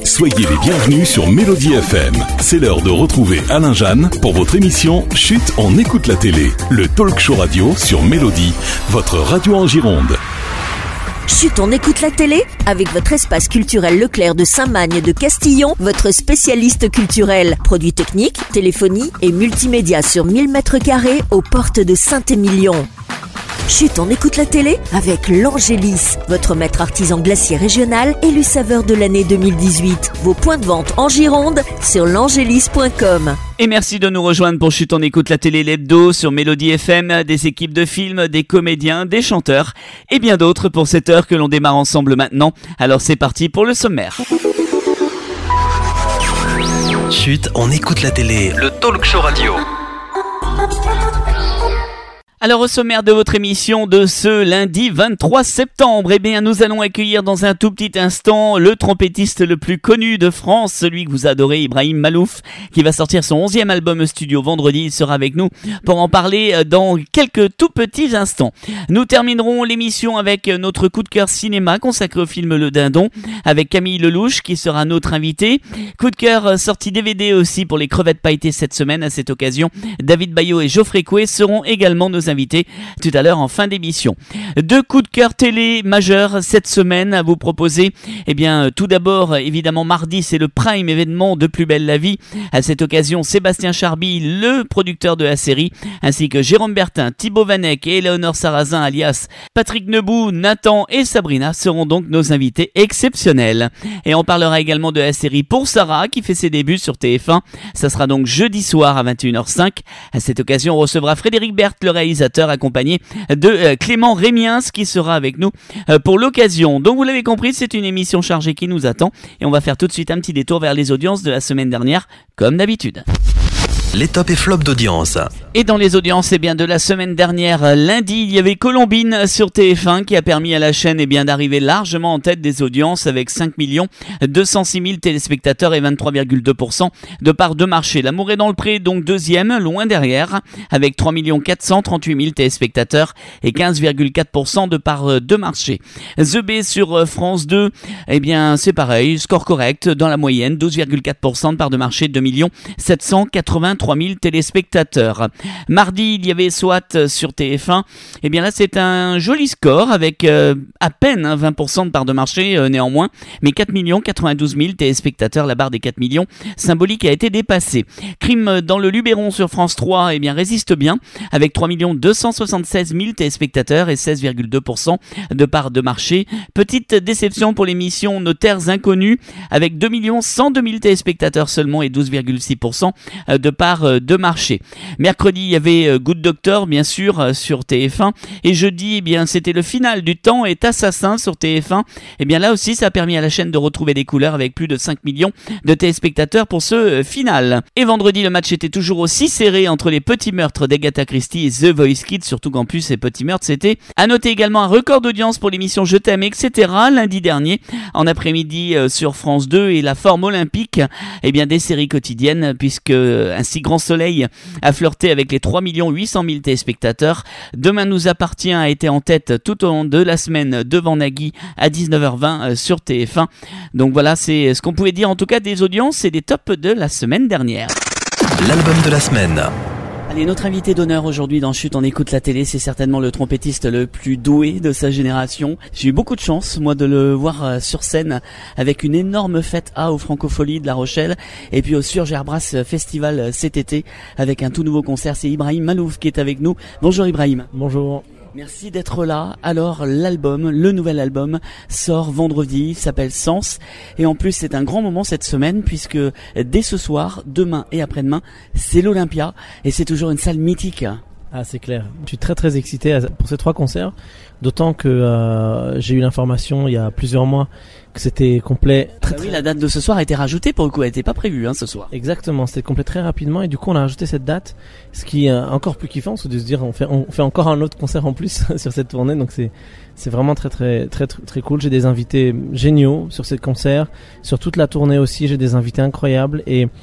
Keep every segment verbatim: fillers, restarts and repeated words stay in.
Soyez les bienvenus sur Mélodie F M. C'est l'heure de retrouver Alain Jeanne pour votre émission Chut, on écoute la télé. Le talk show radio sur Mélodie, votre radio en Gironde. Chut, on écoute la télé avec votre espace culturel Leclerc de Saint-Magne de Castillon, votre spécialiste culturel. Produits techniques, téléphonie et multimédia sur mille mètres carrés aux portes de Saint-Émilion. Chut, on écoute la télé avec l'Angélis, votre maître artisan glacier régional élu saveur de l'année deux mille dix-huit. Vos points de vente en Gironde sur l'angélis point com. Et merci de nous rejoindre pour Chut, on écoute la télé l'hebdo sur Mélodie F M, des équipes de films, des comédiens, des chanteurs et bien d'autres pour cette heure que l'on démarre ensemble maintenant. Alors c'est parti pour le sommaire. Chut, on écoute la télé, le talk show radio. Alors au sommaire de votre émission de ce lundi vingt-trois septembre, eh bien nous allons accueillir dans un tout petit instant le trompettiste le plus connu de France, celui que vous adorez, Ibrahim Malouf, qui va sortir son onzième album studio vendredi. Il sera avec nous pour en parler dans quelques tout petits instants. Nous terminerons l'émission avec notre coup de cœur cinéma consacré au film Le Dindon avec Camille Lelouch qui sera notre invité. Coup de cœur sortie D V D aussi pour les crevettes pailletées cette semaine. À cette occasion, David Bayot et Geoffrey Coué seront également nos invités tout à l'heure en fin d'émission. Deux coups de cœur télé majeurs cette semaine à vous proposer. Eh bien, tout d'abord, évidemment, mardi, c'est le prime événement de Plus belle la vie. À cette occasion, Sébastien Charby, le producteur de la série, ainsi que Jérôme Bertin, Thibaut Vanek et Éléonore Sarrazin, alias Patrick Nebou, Nathan et Sabrina seront donc nos invités exceptionnels. Et on parlera également de la série Pour Sarah, qui fait ses débuts sur T F un. Ça sera donc jeudi soir à vingt et une heures cinq. À cette occasion, on recevra Frédéric Berthe, le réalisateur, accompagné de euh, Clément Rémiens qui sera avec nous euh, pour l'occasion. Donc vous l'avez compris, c'est une émission chargée qui nous attend et on va faire tout de suite un petit détour vers les audiences de la semaine dernière comme d'habitude. Les tops et flops d'audience. Et dans les audiences, eh bien, de la semaine dernière, lundi, il y avait Colombine sur T F un qui a permis à la chaîne eh bien, d'arriver largement en tête des audiences avec cinq millions deux cent six mille téléspectateurs et vingt-trois virgule deux pour cent de part de marché. L'amour est dans le pré, donc deuxième, loin derrière, avec trois millions quatre cent trente-huit mille téléspectateurs et quinze virgule quatre pour cent de part de marché. The B sur France deux, eh bien, c'est pareil, score correct dans la moyenne, douze virgule quatre pour cent de part de marché, deux millions sept cent quatre-vingt-trois mille téléspectateurs. Mardi, il y avait SWAT sur T F un. Et bien là, c'est un joli score avec euh, à peine hein, vingt pour cent de part de marché euh, néanmoins, mais quatre millions quatre-vingt-douze mille téléspectateurs. La barre des quatre millions symbolique a été dépassée. Crime dans le Luberon sur France trois, eh bien résiste bien avec trois millions deux cent soixante-seize mille téléspectateurs et seize virgule deux pour cent de part de marché. Petite déception pour l'émission Nos Terres Inconnues avec deux millions cent deux mille téléspectateurs seulement et douze virgule six pour cent de part de marché. Mercredi, il y avait Good Doctor, bien sûr, sur T F un. Et jeudi, eh bien, c'était le final du Temps est assassin sur T F un. Et bien là aussi, ça a permis à la chaîne de retrouver des couleurs avec plus de cinq millions de téléspectateurs pour ce final. Et vendredi, le match était toujours aussi serré entre les petits meurtres d'Agatha Christie et The Voice Kids, surtout qu'en plus, ces petits meurtres, c'était à noter également un record d'audience pour l'émission Je t'aime, et cetera. Lundi dernier, en après-midi euh, sur France deux et la forme olympique, eh bien, des séries quotidiennes, puisque ainsi Grand Soleil a flirté avec les trois millions huit cent mille téléspectateurs. Demain nous appartient a été en tête tout au long de la semaine devant Nagui à dix-neuf heures vingt sur T F un. Donc voilà, c'est ce qu'on pouvait dire en tout cas des audiences et des tops de la semaine dernière. L'album de la semaine. Allez, notre invité d'honneur aujourd'hui dans Chut, on écoute la télé, c'est certainement le trompettiste le plus doué de sa génération. J'ai eu beaucoup de chance, moi, de le voir sur scène avec une énorme fête A au Francophonie de La Rochelle et puis au Surgerbras Festival cet été avec un tout nouveau concert. C'est Ibrahim Malouf qui est avec nous. Bonjour Ibrahim. Bonjour. Merci d'être là. Alors l'album, le nouvel album sort vendredi, s'appelle Sens et en plus c'est un grand moment cette semaine puisque dès ce soir, demain et après-demain, c'est l'Olympia et c'est toujours une salle mythique. Ah, c'est clair. Je suis très très excité pour ces trois concerts, d'autant que euh, j'ai eu l'information il y a plusieurs mois que c'était complet. Très, ah bah oui, la date de ce soir a été rajoutée pour le coup, elle n'était pas prévue hein, ce soir. Exactement, c'était complet très rapidement et du coup on a rajouté cette date, ce qui est encore plus kiffant, c'est de se dire on fait on fait encore un autre concert en plus sur cette tournée, donc c'est c'est vraiment très très très très, très cool. J'ai des invités géniaux sur ces concerts, sur toute la tournée aussi, j'ai des invités incroyables et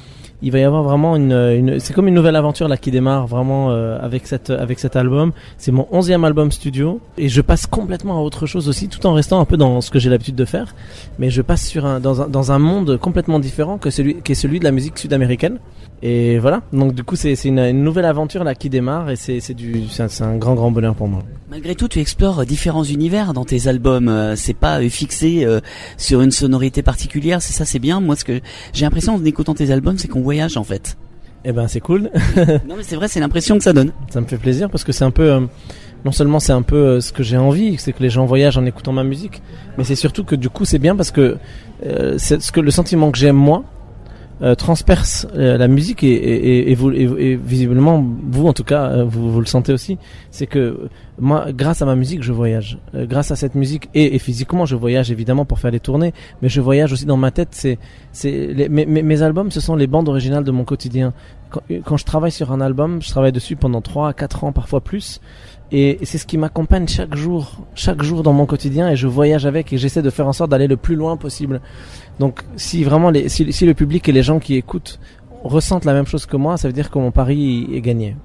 il va y avoir vraiment une, une c'est comme une nouvelle aventure là qui démarre vraiment euh, avec cette avec cet album. C'est mon onzième album studio et je passe complètement à autre chose aussi, tout en restant un peu dans ce que j'ai l'habitude de faire, mais je passe sur un dans un dans un monde complètement différent que celui qui est celui de la musique sud-américaine. Et voilà, donc du coup c'est c'est une, une nouvelle aventure là qui démarre et c'est c'est du c'est un, c'est un grand grand bonheur pour moi. Malgré tout, tu explores différents univers dans tes albums. Euh, c'est pas euh, fixé euh, sur une sonorité particulière. C'est ça, c'est bien. Moi, ce que j'ai l'impression en écoutant tes albums, c'est qu'on voyage en fait. Eh ben c'est cool. Non mais c'est vrai, c'est l'impression que ça donne. Ça me fait plaisir parce que c'est un peu euh, non seulement c'est un peu euh, ce que j'ai envie, c'est que les gens voyagent en écoutant ma musique, mais c'est surtout que du coup c'est bien parce que euh, c'est ce que le sentiment que j'aime moi. Euh, transperce euh, la musique et, et, et, et, vous, et, et visiblement vous en tout cas euh, vous, vous le sentez aussi, c'est que euh, moi grâce à ma musique je voyage, euh, grâce à cette musique et, et physiquement je voyage évidemment pour faire les tournées, mais je voyage aussi dans ma tête. C'est, c'est les, mes, mes albums ce sont les bandes originales de mon quotidien. Quand, quand je travaille sur un album, je travaille dessus pendant trois à quatre ans, parfois plus. Et c'est ce qui m'accompagne chaque jour, chaque jour dans mon quotidien, et je voyage avec et j'essaie de faire en sorte d'aller le plus loin possible. Donc, si vraiment les, si, si le public et les gens qui écoutent ressentent la même chose que moi, ça veut dire que mon pari est gagné.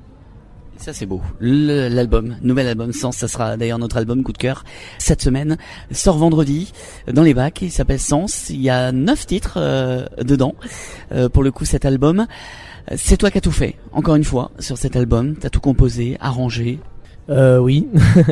Ça c'est beau. Le, l'album, nouvel album Sens, ça sera d'ailleurs notre album coup de cœur cette semaine. Sort vendredi dans les bacs. Il s'appelle Sens. Il y a neuf titres euh, dedans. Euh, pour le coup, cet album, c'est toi qui as tout fait. Encore une fois sur cet album, t'as tout composé, arrangé. Euh, oui.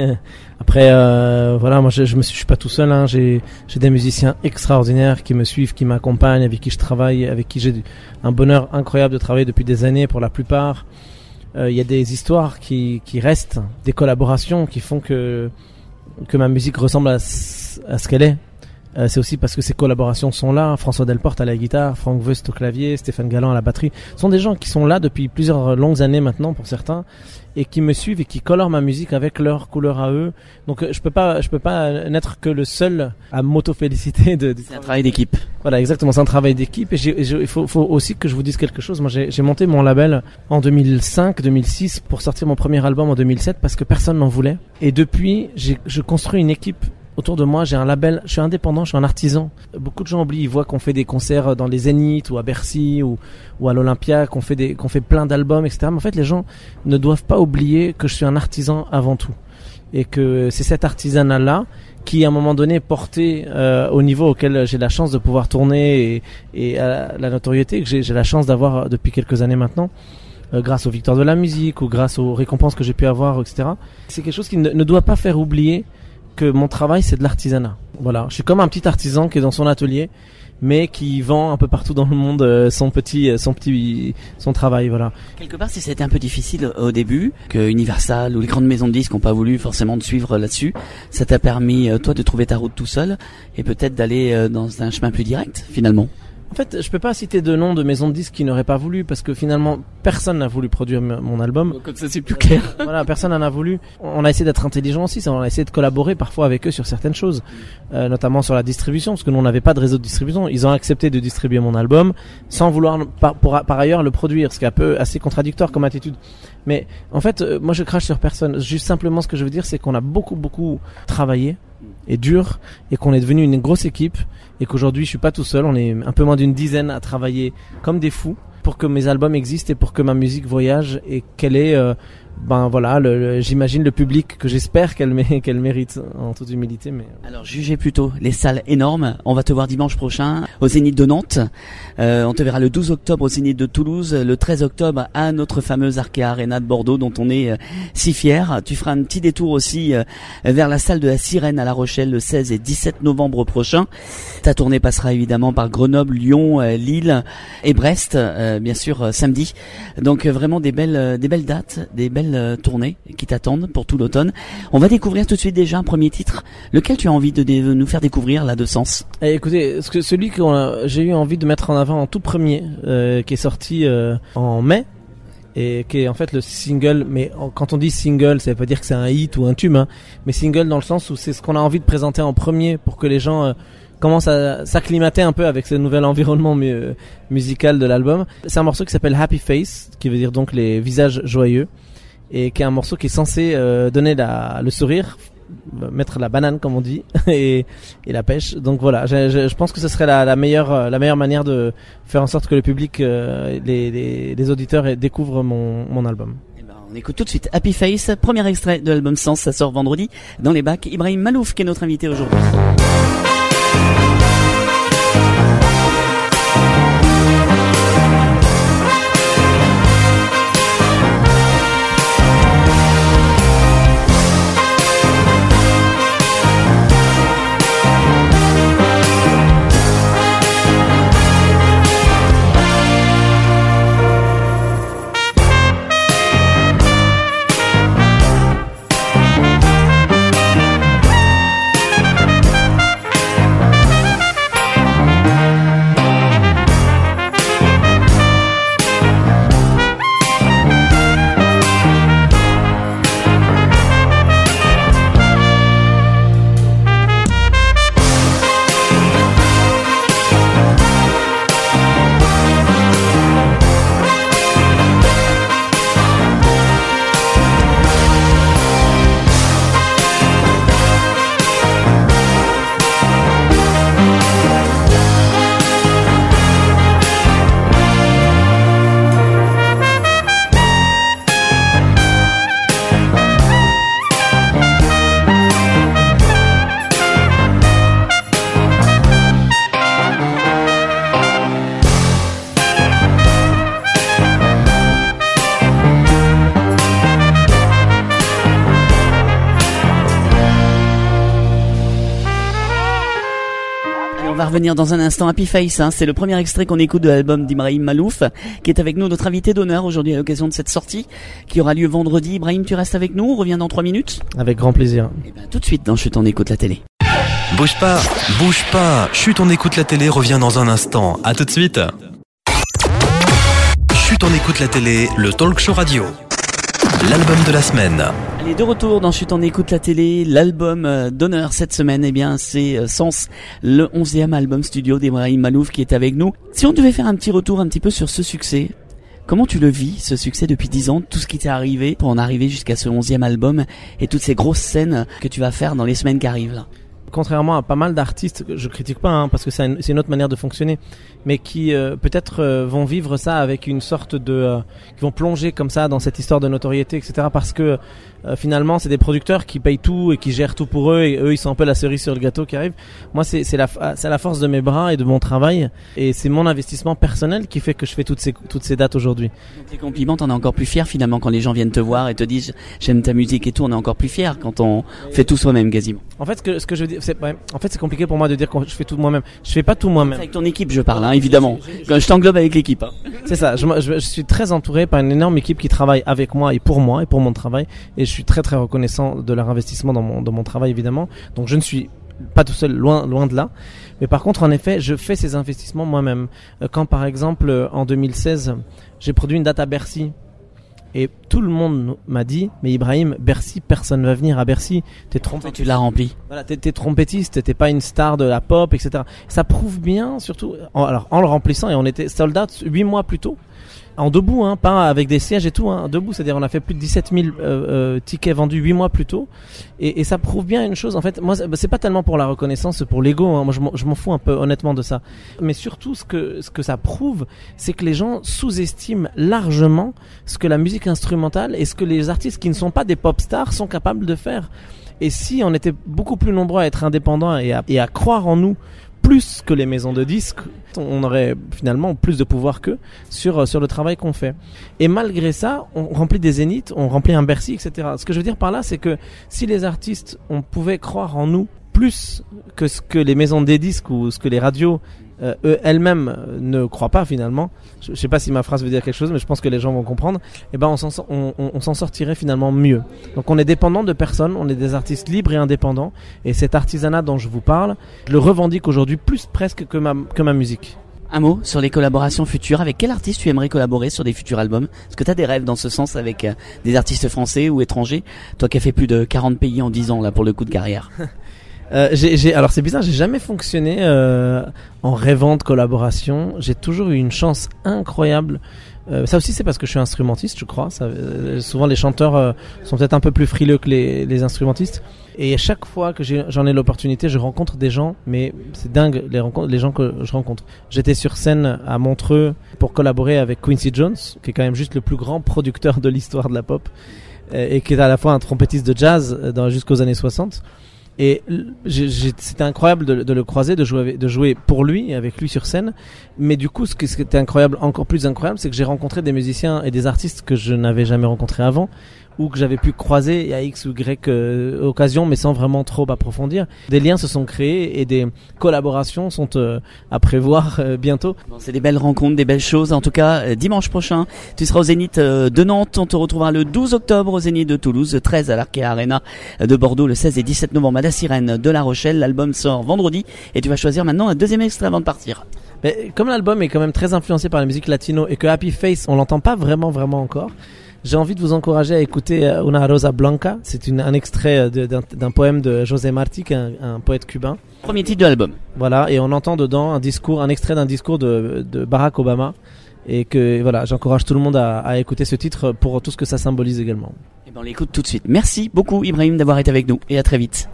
Après, euh, voilà, moi je, je me suis, je suis pas tout seul. Hein. J'ai, j'ai des musiciens extraordinaires qui me suivent, qui m'accompagnent, avec qui je travaille, avec qui j'ai du, un bonheur incroyable de travailler depuis des années pour la plupart. Il euh, y a des histoires qui, qui restent, des collaborations qui font que que ma musique ressemble à, à ce qu'elle est. Euh, c'est aussi parce que ces collaborations sont là. François Delporte à la guitare, Franck Weust au clavier, Stéphane Galland à la batterie. Ce sont des gens qui sont là depuis plusieurs longues années maintenant pour certains, et qui me suivent et qui colorent ma musique avec leur couleur à eux. Donc euh, je peux pas, je peux pas n'être que le seul à m'auto-féliciter de. de c'est un travail d'équipe. Voilà, exactement, c'est un travail d'équipe. Et j'ai, j'ai, il faut, faut aussi que je vous dise quelque chose. Moi, j'ai, j'ai monté mon label en deux mille cinq, deux mille six pour sortir mon premier album en deux mille sept parce que personne n'en voulait. Et depuis, j'ai, je construis une équipe. Autour de moi, j'ai un label, je suis indépendant, je suis un artisan. Beaucoup de gens oublient, ils voient qu'on fait des concerts dans les Zénith ou à Bercy ou, ou à l'Olympia, qu'on fait des, qu'on fait plein d'albums, et cetera. Mais en fait, les gens ne doivent pas oublier que je suis un artisan avant tout. Et que c'est cet artisanat-là qui, à un moment donné, porté euh, au niveau auquel j'ai la chance de pouvoir tourner et, et à la notoriété que j'ai, j'ai la chance d'avoir depuis quelques années maintenant. Euh, grâce aux victoires de la musique ou grâce aux récompenses que j'ai pu avoir, et cetera. C'est quelque chose qui ne, ne doit pas faire oublier que mon travail c'est de l'artisanat. Voilà, je suis comme un petit artisan qui est dans son atelier, mais qui vend un peu partout dans le monde euh, son petit, son petit, son travail. Voilà. Quelque part, si c'était un peu difficile au début, que Universal ou les grandes maisons de disques n'ont pas voulu forcément te suivre là-dessus, ça t'a permis euh, toi de trouver ta route tout seul et peut-être d'aller euh, dans un chemin plus direct finalement. En fait, je peux pas citer de nom de maison de disques qui n'auraient pas voulu, parce que finalement, personne n'a voulu produire m- mon album. Comme ça, c'est plus clair. Voilà, personne n'en a voulu. On a essayé d'être intelligent aussi, on a essayé de collaborer parfois avec eux sur certaines choses, euh, notamment sur la distribution, parce que nous on n'avait pas de réseau de distribution. Ils ont accepté de distribuer mon album sans vouloir par, pour, par ailleurs le produire, ce qui est un peu assez contradictoire comme attitude. Mais en fait, euh, moi je crache sur personne. Juste simplement, ce que je veux dire, c'est qu'on a beaucoup beaucoup travaillé et dur, et qu'on est devenu une grosse équipe, et qu'aujourd'hui je suis pas tout seul, on est un peu moins d'une dizaine à travailler comme des fous pour que mes albums existent et pour que ma musique voyage et qu'elle ait euh, ben voilà, le, le, j'imagine le public que j'espère qu'elle, mé- qu'elle mérite, en toute humilité. Mais alors jugez plutôt les salles énormes. On va te voir dimanche prochain au Zénith de Nantes. Euh, on te verra le douze octobre au Zénith de Toulouse, le treize octobre à notre fameuse Arkea Arena de Bordeaux, dont on est euh, si fiers. Tu feras un petit détour aussi euh, vers la salle de la Sirène à La Rochelle le seize et dix-sept novembre prochain. Ta tournée passera évidemment par Grenoble, Lyon, euh, Lille et Brest, euh, bien sûr euh, samedi. Donc euh, vraiment des belles, euh, des belles dates, des belles tournées qui t'attendent pour tout l'automne. On va découvrir tout de suite déjà un premier titre. Lequel tu as envie de dé- nous faire découvrir là de Sens? Eh, écoutez, ce que, celui que a, j'ai eu envie de mettre en avant en tout premier, euh, qui est sorti euh, en mai, et qui est en fait le single, mais en, quand on dit single, ça veut pas dire que c'est un hit ou un tube, hein, mais single dans le sens où c'est ce qu'on a envie de présenter en premier pour que les gens euh, commencent à s'acclimater un peu avec ce nouvel environnement mu- musical de l'album. C'est un morceau qui s'appelle Happy Face, qui veut dire donc les visages joyeux, et qui est un morceau qui est censé euh, donner la, le sourire mettre la banane comme on dit et, et la pêche. Donc voilà, je, je, je pense que ce serait la, la meilleure la meilleure manière de faire en sorte que le public, euh, les, les, les auditeurs découvrent mon, mon album. Eh ben, on écoute tout de suite Happy Face, premier extrait de l'album Sens, ça sort vendredi dans les bacs. Ibrahim Malouf qui est notre invité aujourd'hui. On va revenir dans un instant. Happy Face, hein, c'est le premier extrait qu'on écoute de l'album d'Ibrahim Malouf, qui est avec nous, notre invité d'honneur aujourd'hui à l'occasion de cette sortie qui aura lieu vendredi. Ibrahim, tu restes avec nous, on revient dans trois minutes. Avec grand plaisir. Et ben tout de suite dans Chut, on écoute la télé. Bouge pas, bouge pas. Chut, on écoute la télé revient dans un instant. À tout de suite. Chut, on écoute la télé, le talk show radio. L'album de la semaine. Allez, de retour dans Chut, on écoute la télé. L'album d'honneur cette semaine, eh bien, c'est Sens, le onzième album studio d'Ibrahim Malouf qui est avec nous. Si on devait faire un petit retour un petit peu sur ce succès, comment tu le vis, ce succès depuis dix ans, tout ce qui t'est arrivé pour en arriver jusqu'à ce onzième album et toutes ces grosses scènes que tu vas faire dans les semaines qui arrivent là? Contrairement à pas mal d'artistes, je critique pas hein, parce que c'est une, c'est une autre manière de fonctionner, mais qui euh, peut-être euh, vont vivre ça avec une sorte de, euh, qui vont plonger comme ça dans cette histoire de notoriété, et cetera. Parce que euh, finalement, c'est des producteurs qui payent tout et qui gèrent tout pour eux, et eux, ils sont un peu la cerise sur le gâteau qui arrive. Moi, c'est, c'est la, c'est la force de mes bras et de mon travail, et c'est mon investissement personnel qui fait que je fais toutes ces, toutes ces dates aujourd'hui. Donc les compliments, t'en es encore plus fier finalement quand les gens viennent te voir et te disent j'aime ta musique et tout. On est encore plus fier quand on fait tout soi-même quasiment. En fait, ce que, ce que je veux dire, c'est, ouais, en fait, c'est compliqué pour moi de dire que je fais tout moi-même. Je fais pas tout moi-même. C'est avec ton équipe, je parle, hein, évidemment. Quand je t'englobe avec l'équipe. Hein. C'est ça. Je, je, je suis très entouré par une énorme équipe qui travaille avec moi et pour moi et pour mon travail. Et je suis très très reconnaissant de leur investissement dans mon dans mon travail évidemment. Donc je ne suis pas tout seul, loin loin de là. Mais par contre, en effet, je fais ces investissements moi-même. Quand par exemple en deux mille seize, j'ai produit une date à Bercy. Et tout le monde m'a dit, mais Ibrahim, Bercy, personne ne va venir à Bercy. T'es trompettiste. Tu l'as rempli. Voilà, t'es, t'es trompettiste, t'es pas une star de la pop, et cetera. Ça prouve bien, surtout, en, alors en le remplissant, et on était sold out huit mois plus tôt. En debout, hein, pas avec des sièges et tout, hein, debout, c'est-à-dire on a fait plus de dix-sept mille euh, euh, tickets vendus huit mois plus tôt, et, et ça prouve bien une chose. En fait, moi, c'est pas tellement pour la reconnaissance, c'est pour l'ego. Hein, moi, je m'en, je m'en fous un peu honnêtement de ça. Mais surtout, ce que ce que ça prouve, c'est que les gens sous-estiment largement ce que la musique instrumentale et ce que les artistes qui ne sont pas des pop stars sont capables de faire. Et si on était beaucoup plus nombreux à être indépendants et à, et à croire en nous plus que les maisons de disques, on aurait finalement plus de pouvoir qu'eux sur, sur le travail qu'on fait. Et malgré ça, on remplit des zéniths, on remplit un Bercy, et cetera. Ce que je veux dire par là, c'est que si les artistes, on pouvait croire en nous plus que ce que les maisons des disques ou ce que les radios euh, eux, elles-mêmes ne croient pas finalement, je, je sais pas si ma phrase veut dire quelque chose, mais je pense que les gens vont comprendre, et ben on s'en, on, on, on s'en sortirait finalement mieux. Donc on est dépendant de personne, on est des artistes libres et indépendants, et cet artisanat dont je vous parle, je le revendique aujourd'hui plus presque que ma, que ma musique. Un mot sur les collaborations futures. Avec quel artiste tu aimerais collaborer sur des futurs albums? Est-ce que tu as des rêves dans ce sens avec euh, des artistes français ou étrangers? Toi qui as fait plus de quarante pays en dix ans là pour le coup de carrière. Euh, j'ai, j'ai, alors c'est bizarre, j'ai jamais fonctionné euh, en rêvant de collaboration. J'ai toujours eu une chance incroyable Euh, ça aussi c'est parce que je suis instrumentiste, je crois. Ça, euh, souvent les chanteurs euh, sont peut-être un peu plus frileux que les, les instrumentistes. Et à chaque fois que j'ai, j'en ai l'opportunité, je rencontre des gens, mais c'est dingue les, rencontres, les gens que je rencontre. J'étais sur scène à Montreux pour collaborer avec Quincy Jones, qui est quand même juste le plus grand producteur de l'histoire de la pop, euh, et qui est à la fois un trompettiste de jazz euh, dans, jusqu'aux années soixante. Et j'ai, j'ai, c'était incroyable de, de le croiser, de jouer, avec, de jouer pour lui, avec lui sur scène. Mais du coup, ce qui, ce qui était incroyable, encore plus incroyable, c'est que j'ai rencontré des musiciens et des artistes que je n'avais jamais rencontrés avant, ou que j'avais pu croiser à X ou Y euh, occasion, mais sans vraiment trop approfondir. Des liens se sont créés et des collaborations sont euh, à prévoir euh, bientôt. Bon, c'est des belles rencontres, des belles choses. En tout cas, euh, dimanche prochain, tu seras au Zénith euh, de Nantes. On te retrouvera le douze octobre au Zénith de Toulouse, le treize à l'Arkea Arena de Bordeaux, le seize et dix-sept novembre à la Sirène de La Rochelle. L'album sort vendredi et tu vas choisir maintenant un deuxième extrait avant de partir. Mais comme l'album est quand même très influencé par la musique latino et que Happy Face, on l'entend pas vraiment vraiment encore, j'ai envie de vous encourager à écouter Una Rosa Blanca. C'est une, un extrait de, d'un, d'un poème de José Martí, qui est un, un poète cubain. Premier titre de l'album. Voilà, et on entend dedans un discours, un extrait d'un discours de, de Barack Obama. Et que voilà, j'encourage tout le monde à, à écouter ce titre pour tout ce que ça symbolise également. Et ben on l'écoute tout de suite. Merci beaucoup Ibrahim d'avoir été avec nous et à très vite.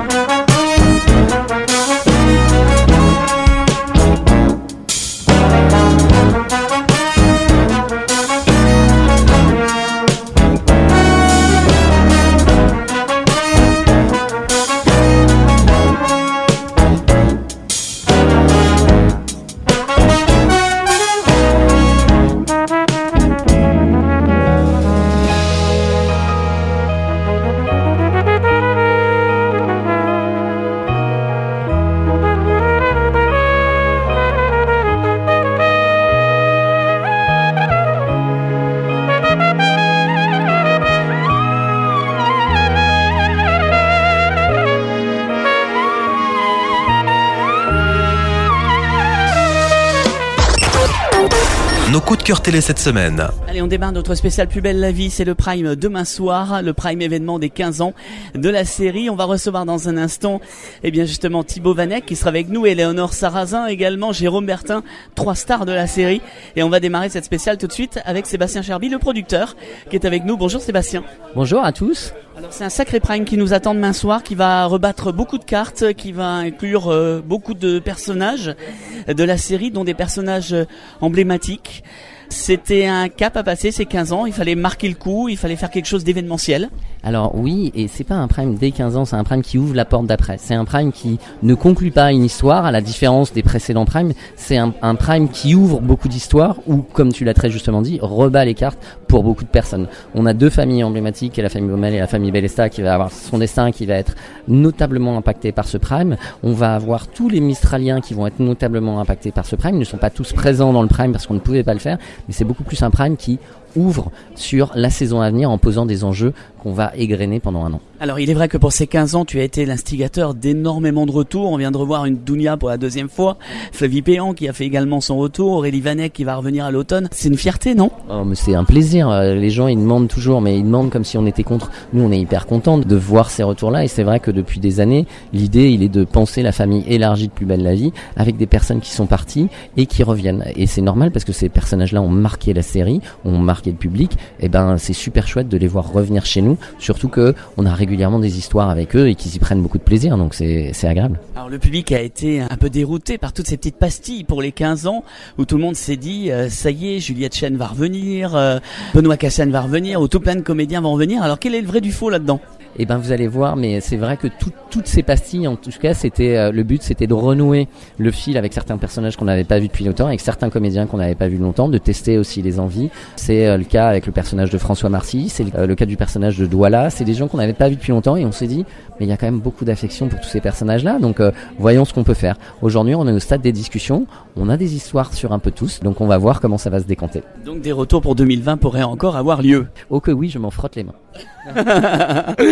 Nos coups de cœur télé cette semaine. Allez, on démarre notre spécial Plus belle la vie. C'est le Prime demain soir, le Prime événement des quinze ans de la série. On va recevoir dans un instant, eh bien justement Thibaut Vanek qui sera avec nous, Éléonore Sarrazin également, Jérôme Bertin, trois stars de la série. Et on va démarrer cette spéciale tout de suite avec Sébastien Cherby, le producteur, qui est avec nous. Bonjour Sébastien. Bonjour à tous. Alors c'est un sacré Prime qui nous attend demain soir, qui va rebattre beaucoup de cartes, qui va inclure euh, beaucoup de personnages de la série, dont des personnages emblématiques. C'était un cap à passer ces quinze ans, il fallait marquer le coup, il fallait faire quelque chose d'événementiel. Alors oui, et c'est pas un Prime dès quinze ans, c'est un Prime qui ouvre la porte d'après. C'est un Prime qui ne conclut pas une histoire, à la différence des précédents Prime. C'est un, un Prime qui ouvre beaucoup d'histoires, ou comme tu l'as très justement dit, rebat les cartes pour beaucoup de personnes. On a deux familles emblématiques, la famille Baumel et la famille Bellesta, qui va avoir son destin qui va être notablement impacté par ce Prime. On va avoir tous les Mistraliens qui vont être notablement impactés par ce Prime. Ils ne sont pas tous présents dans le Prime parce qu'on ne pouvait pas le faire, mais c'est beaucoup plus un Prime qui ouvre sur la saison à venir en posant des enjeux qu'on va égrener pendant un an. Alors il est vrai que pour ces quinze ans, tu as été l'instigateur d'énormément de retours. On vient de revoir une Dounia pour la deuxième fois, Flavie Péan qui a fait également son retour, Aurélie Vanek qui va revenir à l'automne. C'est une fierté, non ? Oh, mais c'est un plaisir. Les gens ils demandent toujours, mais ils demandent comme si on était contre. Nous on est hyper contents de voir ces retours-là, et c'est vrai que depuis des années, l'idée il est de penser la famille élargie de Plus belle la vie avec des personnes qui sont parties et qui reviennent. Et c'est normal parce que ces personnages-là ont marqué la série, ont marqué le public. Et ben c'est super chouette de les voir revenir chez nous, surtout que on a régulièrement des histoires avec eux et qu'ils y prennent beaucoup de plaisir, donc c'est c'est agréable. Alors le public a été un peu dérouté par toutes ces petites pastilles pour les quinze ans où tout le monde s'est dit euh, ça y est, Juliette Chen va revenir, euh, Benoît Cassane va revenir, ou tout plein de comédiens vont revenir. Alors quel est le vrai du faux là-dedans ? Eh ben vous allez voir, mais c'est vrai que tout, toutes ces pastilles, en tout cas, c'était euh, le but, c'était de renouer le fil avec certains personnages qu'on n'avait pas vus depuis longtemps, avec certains comédiens qu'on n'avait pas vus longtemps, de tester aussi les envies. C'est euh, le cas avec le personnage de François Marcy, c'est euh, le cas du personnage de Douala. C'est des gens qu'on n'avait pas vus depuis longtemps, et on s'est dit, mais il y a quand même beaucoup d'affection pour tous ces personnages-là, donc euh, voyons ce qu'on peut faire. Aujourd'hui, on est au stade des discussions, on a des histoires sur un peu tous, donc on va voir comment ça va se décanter. Donc des retours pour deux mille vingt pourraient encore avoir lieu. Oh que oui, je m'en frotte les mains.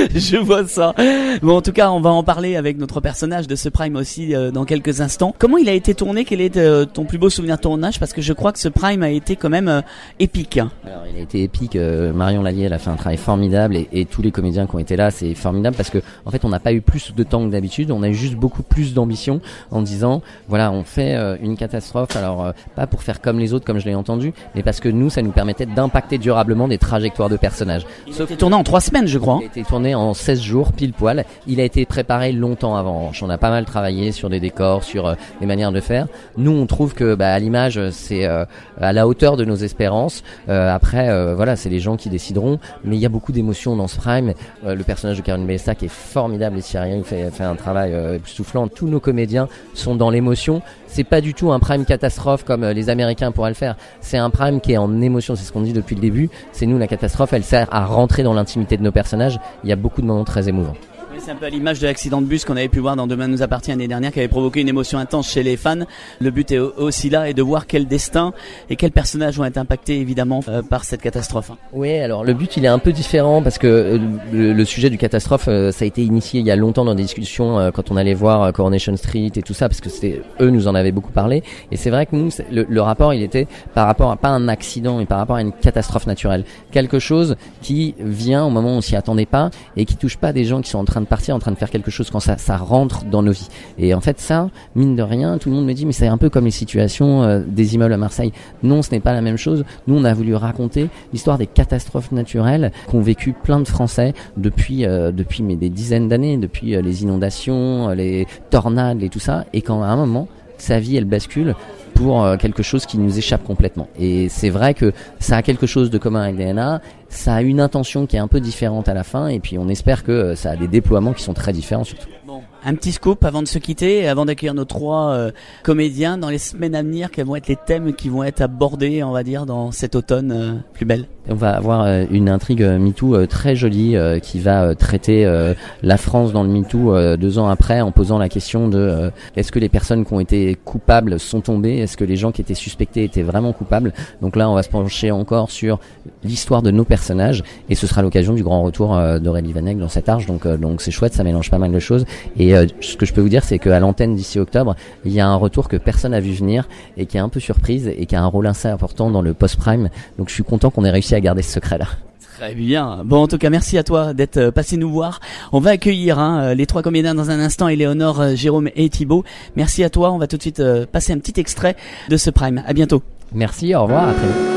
Je vois ça. Bon, en tout cas, on va en parler avec notre personnage de ce Prime aussi euh, dans quelques instants. Comment il a été tourné? Quel est euh, ton plus beau souvenir de tournage? Parce que je crois que ce Prime a été quand même euh, épique. Alors, il a été épique. Euh, Marion Lallier, elle a fait un travail formidable et, et tous les comédiens qui ont été là, c'est formidable parce que en fait, on n'a pas eu plus de temps que d'habitude. On a eu juste beaucoup plus d'ambition en disant, voilà, on fait euh, une catastrophe. Alors, euh, pas pour faire comme les autres, comme je l'ai entendu, mais parce que nous, ça nous permettait d'impacter durablement des trajectoires de personnages. Il a été tourné en trois semaines, je crois. Il a été tourné en seize jours, pile poil. Il a été préparé longtemps avant. On a pas mal travaillé sur des décors, sur euh, des manières de faire. Nous, on trouve que bah, à l'image, c'est euh, à la hauteur de nos espérances. Euh, après, euh, voilà, c'est les gens qui décideront. Mais il y a beaucoup d'émotions dans ce Prime. Euh, le personnage de Karen Bellestac est formidable et Cyril fait, fait un travail euh, époustouflant. Tous nos comédiens sont dans l'émotion. C'est pas du tout un Prime catastrophe comme euh, les Américains pourraient le faire. C'est un Prime qui est en émotion. C'est ce qu'on dit depuis le début. C'est nous, la catastrophe, elle sert à rentrer dans l'intimité de nos personnages. Il y a beaucoup de moments très émouvants. C'est un peu à l'image de l'accident de bus qu'on avait pu voir dans Demain nous appartient l'année dernière, qui avait provoqué une émotion intense chez les fans. Le but est aussi là et de voir quel destin et quels personnages vont être impactés évidemment euh, par cette catastrophe. Oui, alors le but il est un peu différent parce que euh, le, le sujet du catastrophe euh, ça a été initié il y a longtemps dans des discussions euh, quand on allait voir euh, Coronation Street et tout ça parce que c'était eux nous en avaient beaucoup parlé et c'est vrai que nous le, le rapport il était par rapport à pas un accident mais par rapport à une catastrophe naturelle, quelque chose qui vient au moment où on s'y attendait pas et qui touche pas des gens qui sont en train de partir, en train de faire quelque chose quand ça, ça rentre dans nos vies. Et en fait ça, mine de rien, tout le monde me dit mais c'est un peu comme les situations euh, des immeubles à Marseille. Non, ce n'est pas la même chose. Nous on a voulu raconter l'histoire des catastrophes naturelles qu'ont vécu plein de Français depuis euh, depuis mais des dizaines d'années, depuis euh, les inondations, euh, les tornades et tout ça, et quand à un moment sa vie elle bascule pour euh, quelque chose qui nous échappe complètement. Et c'est vrai que ça a quelque chose de commun avec D N A, ça a une intention qui est un peu différente à la fin, et puis on espère que euh, ça a des déploiements qui sont très différents surtout. Bon, un petit scoop avant de se quitter, et avant d'accueillir nos trois euh, comédiens dans les semaines à venir, quels vont être les thèmes qui vont être abordés, on va dire, dans cet automne euh, plus belle? On va avoir euh, une intrigue euh, MeToo euh, très jolie euh, qui va euh, traiter euh, la France dans le MeToo euh, deux ans après en posant la question de euh, est-ce que les personnes qui ont été coupables sont tombées, est-ce que les gens qui étaient suspectés étaient vraiment coupables. Donc là on va se pencher encore sur l'histoire de nos personnages et ce sera l'occasion du grand retour euh, d'Aurélie Vanek dans cet arche, donc euh, donc c'est chouette, ça mélange pas mal de choses et euh, ce que je peux vous dire c'est qu'à l'antenne d'ici octobre il y a un retour que personne n'a vu venir et qui est un peu surprise et qui a un rôle assez important dans le post-prime, donc je suis content qu'on ait réussi à garder ce secret là. Très bien. Bon, en tout cas, merci à toi d'être passé nous voir. On va accueillir hein, les trois comédiens dans un instant, Éléonore, Jérôme et Thibaut. Merci à toi. On va tout de suite euh, passer un petit extrait de ce Prime. À bientôt. Merci, au revoir, à très vite.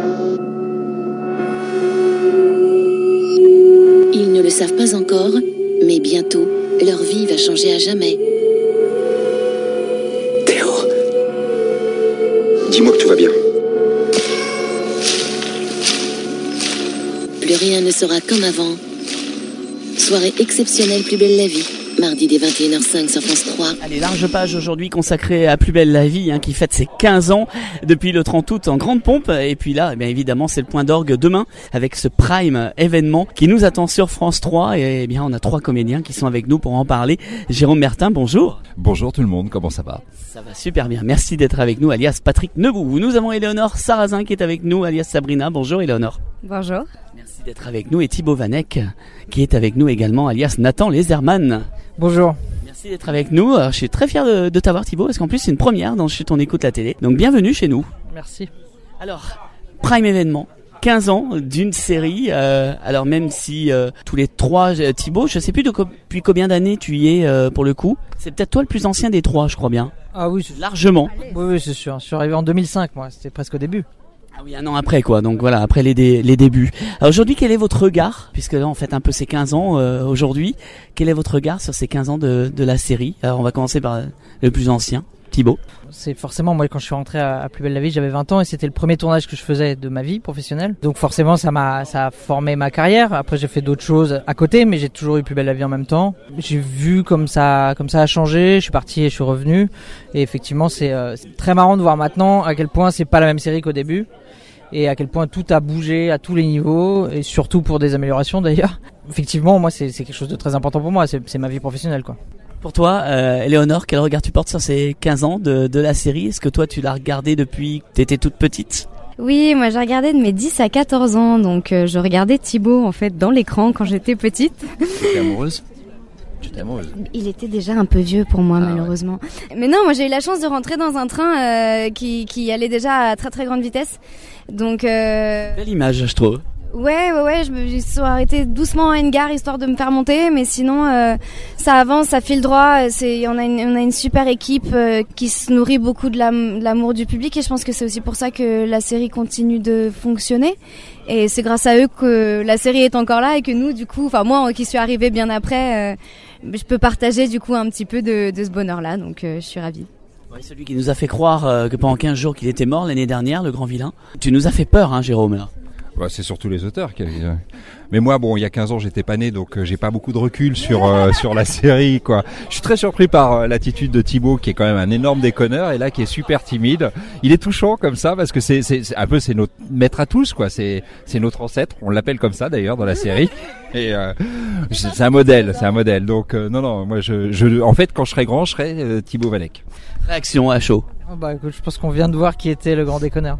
Ils ne le savent pas encore, mais bientôt, leur vie va changer à jamais. Théo, dis-moi que tout va bien. Plus rien ne sera comme avant. Soirée exceptionnelle Plus belle la vie. Mardi dès vingt et une heures cinq sur France trois. Allez, large page aujourd'hui consacrée à Plus belle la vie, hein, qui fête ses quinze ans depuis le trente août en grande pompe. Et puis là, eh bien évidemment, c'est le point d'orgue demain avec ce Prime événement qui nous attend sur France trois. Et eh bien, on a trois comédiens qui sont avec nous pour en parler. Jérôme Bertin, bonjour. Bonjour tout le monde, comment ça va? Ça va super bien, merci d'être avec nous, alias Patrick Nebou. Nous avons Éléonore Sarrazin qui est avec nous, alias Sabrina. Bonjour Éléonore. Bonjour. Merci d'être avec nous. Et Thibaut Vanek qui est avec nous également, alias Nathan Leserman. Bonjour. Merci d'être avec nous. Alors, je suis très fier de, de t'avoir Thibaut parce qu'en plus c'est une première dans Chut on écoute la télé. Donc bienvenue chez nous. Merci. Alors, Prime événement. quinze ans d'une série, euh, alors même si euh, tous les trois, euh, Thibaut, je sais plus de co- depuis combien d'années tu y es euh, pour le coup. C'est peut-être toi le plus ancien des trois, je crois bien. Ah oui, c'est... largement. Oui, oui, c'est sûr. Je suis arrivé en deux mille cinq, moi. C'était presque au début. Ah oui, un an après quoi. Donc voilà, après les dé- les débuts. Alors aujourd'hui, quel est votre regard, puisque là on fête un peu ces quinze ans euh, aujourd'hui. Quel est votre regard sur ces quinze ans de de la série? Alors on va commencer par le plus ancien. Thibaut. C'est forcément, moi quand je suis rentré à, à Plus belle la vie, j'avais vingt ans et c'était le premier tournage que je faisais de ma vie professionnelle. Donc forcément ça m'a ça a formé ma carrière. Après j'ai fait d'autres choses à côté, mais j'ai toujours eu Plus belle la vie en même temps. J'ai vu comme ça comme ça a changé, je suis parti et je suis revenu et effectivement c'est, euh, c'est très marrant de voir maintenant à quel point c'est pas la même série qu'au début et à quel point tout a bougé à tous les niveaux et surtout pour des améliorations d'ailleurs. Effectivement, moi c'est c'est quelque chose de très important pour moi, c'est c'est ma vie professionnelle quoi. Pour toi, euh, Éléonore, quel regard tu portes sur ces quinze ans de, de la série? Est-ce que toi tu l'as regardé depuis que tu étais toute petite? Oui, moi j'ai regardé de mes dix à quatorze ans, donc euh, je regardais Thibaut en fait dans l'écran quand j'étais petite. T'étais amoureuse? J'étais amoureuse. Il était déjà un peu vieux pour moi, ah, malheureusement. Ouais. Mais non, moi j'ai eu la chance de rentrer dans un train euh, qui, qui allait déjà à très très grande vitesse. Donc euh... Belle image, je trouve. Ouais, ouais, ouais, je me suis arrêtée doucement à une gare histoire de me faire monter, mais sinon euh, ça avance, ça file droit. C'est, on a une, on a une super équipe euh, qui se nourrit beaucoup de, la, de l'amour du public, et je pense que c'est aussi pour ça que la série continue de fonctionner. Et c'est grâce à eux que la série est encore là et que nous, du coup, enfin moi qui suis arrivée bien après, euh, je peux partager du coup un petit peu de, de ce bonheur-là. Donc euh, je suis ravie. Ouais, celui qui nous a fait croire euh, que pendant quinze jours qu'il était mort l'année dernière, le grand vilain. Tu nous as fait peur, hein, Jérôme, là. Bah, c'est surtout les auteurs qui. Mais moi, bon, il y a quinze ans, j'étais pas né, donc euh, j'ai pas beaucoup de recul sur euh, sur la série, quoi. Je suis très surpris par euh, l'attitude de Thibaut, qui est quand même un énorme déconneur, et là qui est super timide. Il est touchant comme ça parce que c'est c'est, c'est un peu c'est notre maître à tous, quoi. C'est c'est notre ancêtre. On l'appelle comme ça d'ailleurs dans la série. Et euh, c'est un modèle, c'est un modèle. Donc euh, non, non, moi je je en fait quand je serai grand, je serai euh, Thibaut Vanek. Réaction à chaud. Oh bah écoute, je pense qu'on vient de voir qui était le grand déconneur.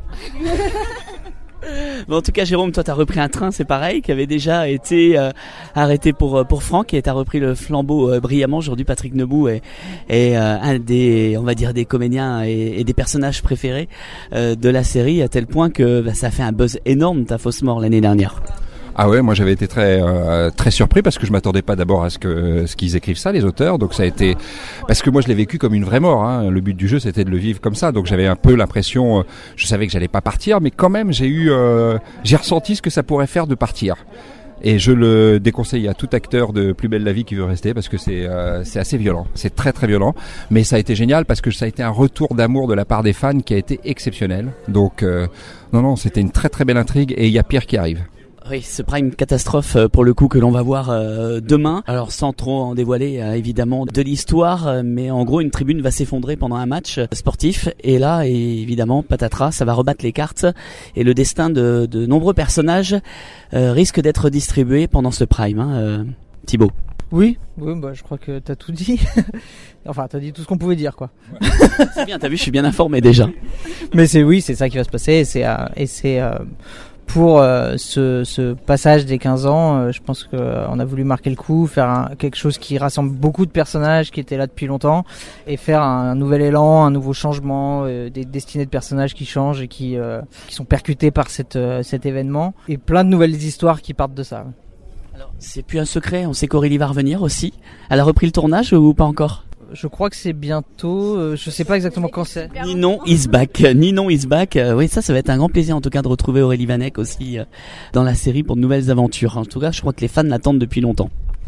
Bon, en tout cas, Jérôme, toi, t'as repris un train, c'est pareil, qui avait déjà été euh, arrêté pour pour Franck, et t'as repris le flambeau euh, brillamment. Aujourd'hui, Patrick Nebout est, est euh, un des, on va dire, des comédiens et, et des personnages préférés euh, de la série, à tel point que bah, ça a fait un buzz énorme, ta fausse mort l'année dernière. Ah ouais, moi j'avais été très euh, très surpris parce que je m'attendais pas d'abord à ce que ce qu'ils écrivent ça, les auteurs. Donc ça a été parce que moi je l'ai vécu comme une vraie mort, hein. Le but du jeu c'était de le vivre comme ça. Donc j'avais un peu l'impression, euh, je savais que j'allais pas partir, mais quand même j'ai eu euh, j'ai ressenti ce que ça pourrait faire de partir. Et je le déconseille à tout acteur de Plus belle la vie qui veut rester, parce que c'est euh, c'est assez violent, c'est très très violent. Mais ça a été génial parce que ça a été un retour d'amour de la part des fans qui a été exceptionnel. Donc euh, non non, c'était une très très belle intrigue, et il y a pire qui arrive. Oui, ce prime catastrophe pour le coup que l'on va voir euh, demain. Alors sans trop en dévoiler euh, évidemment de l'histoire, euh, mais en gros une tribune va s'effondrer pendant un match euh, sportif, et là et évidemment patatras, ça va rebattre les cartes, et le destin de, de nombreux personnages euh, risque d'être distribué pendant ce prime, hein, euh, Thibaut. Oui, oui, bah je crois que t'as tout dit. Enfin, t'as dit tout ce qu'on pouvait dire, quoi. Ouais. C'est bien, t'as vu, je suis bien informé déjà. Mais c'est oui, c'est ça qui va se passer, et c'est euh, et c'est euh, pour euh, ce, ce passage des quinze ans, euh, je pense qu'on euh, a voulu marquer le coup, faire un, quelque chose qui rassemble beaucoup de personnages qui étaient là depuis longtemps, et faire un, un nouvel élan, un nouveau changement, euh, des destinées de personnages qui changent et qui, euh, qui sont percutés par cette, euh, cet événement, et plein de nouvelles histoires qui partent de ça. Alors, c'est plus un secret, on sait qu'Aurélie va revenir aussi. Elle a repris le tournage ou pas encore ? Je crois que c'est bientôt, euh, je sais pas exactement quand c'est. Ninon is back, Ninon is back. Euh, oui, ça, ça va être un grand plaisir en tout cas de retrouver Aurélie Vanek aussi euh, dans la série pour de nouvelles aventures. En tout cas, je crois que les fans l'attendent depuis longtemps.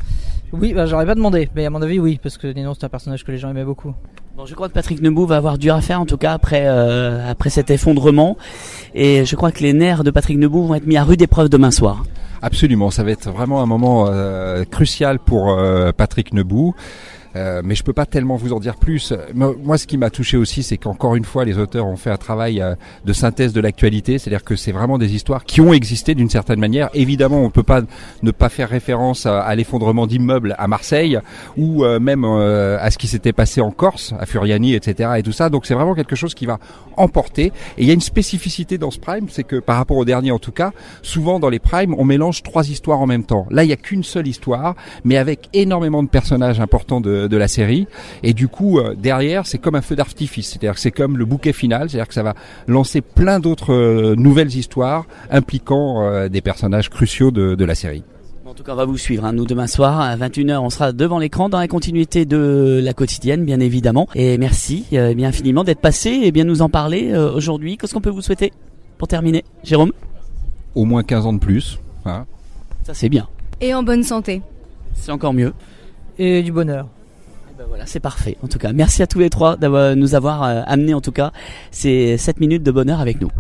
Oui, bah j'aurais pas demandé, mais à mon avis oui, parce que Ninon c'est un personnage que les gens aimaient beaucoup. Bon, je crois que Patrick Nebout va avoir dur à faire en tout cas après euh, après cet effondrement, et je crois que les nerfs de Patrick Nebout vont être mis à rude épreuve demain soir. Absolument, ça va être vraiment un moment euh, crucial pour euh, Patrick Nebout. Euh, mais je peux pas tellement vous en dire plus. Moi, ce qui m'a touché aussi, c'est qu'encore une fois, les auteurs ont fait un travail euh, de synthèse de l'actualité. C'est-à-dire que c'est vraiment des histoires qui ont existé d'une certaine manière. Évidemment, on peut pas ne pas faire référence à, à l'effondrement d'immeubles à Marseille, ou euh, même euh, à ce qui s'était passé en Corse, à Furiani, et cetera. Et tout ça. Donc, c'est vraiment quelque chose qui va emporter. Et il y a une spécificité dans ce prime, c'est que par rapport au dernier, en tout cas, souvent dans les primes, on mélange trois histoires en même temps. Là, il y a qu'une seule histoire, mais avec énormément de personnages importants de de la série, et du coup euh, derrière c'est comme un feu d'artifice, c'est-à-dire que c'est comme le bouquet final, c'est-à-dire que ça va lancer plein d'autres euh, nouvelles histoires impliquant euh, des personnages cruciaux de, de la série. En tout cas, on va vous suivre, hein. Nous, demain soir, à vingt et une heures, on sera devant l'écran dans la continuité de la quotidienne, bien évidemment. Et merci euh, bien infiniment d'être passé et bien nous en parler euh, aujourd'hui. Qu'est-ce qu'on peut vous souhaiter pour terminer, Jérôme ? Au moins quinze ans de plus. Hein. Ça, c'est bien. Et en bonne santé. C'est encore mieux. Et du bonheur. Ben voilà, c'est parfait. En tout cas, merci à tous les trois d'avoir nous avoir euh, amené en tout cas ces sept minutes de bonheur avec nous.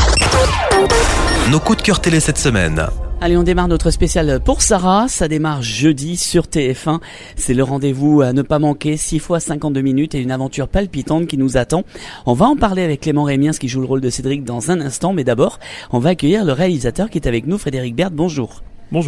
Nos coups de cœur télé cette semaine. Allez, on démarre notre spécial pour Sarah. Ça démarre jeudi sur T F un. C'est le rendez-vous à ne pas manquer. six fois cinquante-deux minutes et une aventure palpitante qui nous attend. On va en parler avec Clément Rémiens, qui joue le rôle de Cédric dans un instant. Mais d'abord, on va accueillir le réalisateur qui est avec nous, Frédéric Berthe. Bonjour. Bonjour.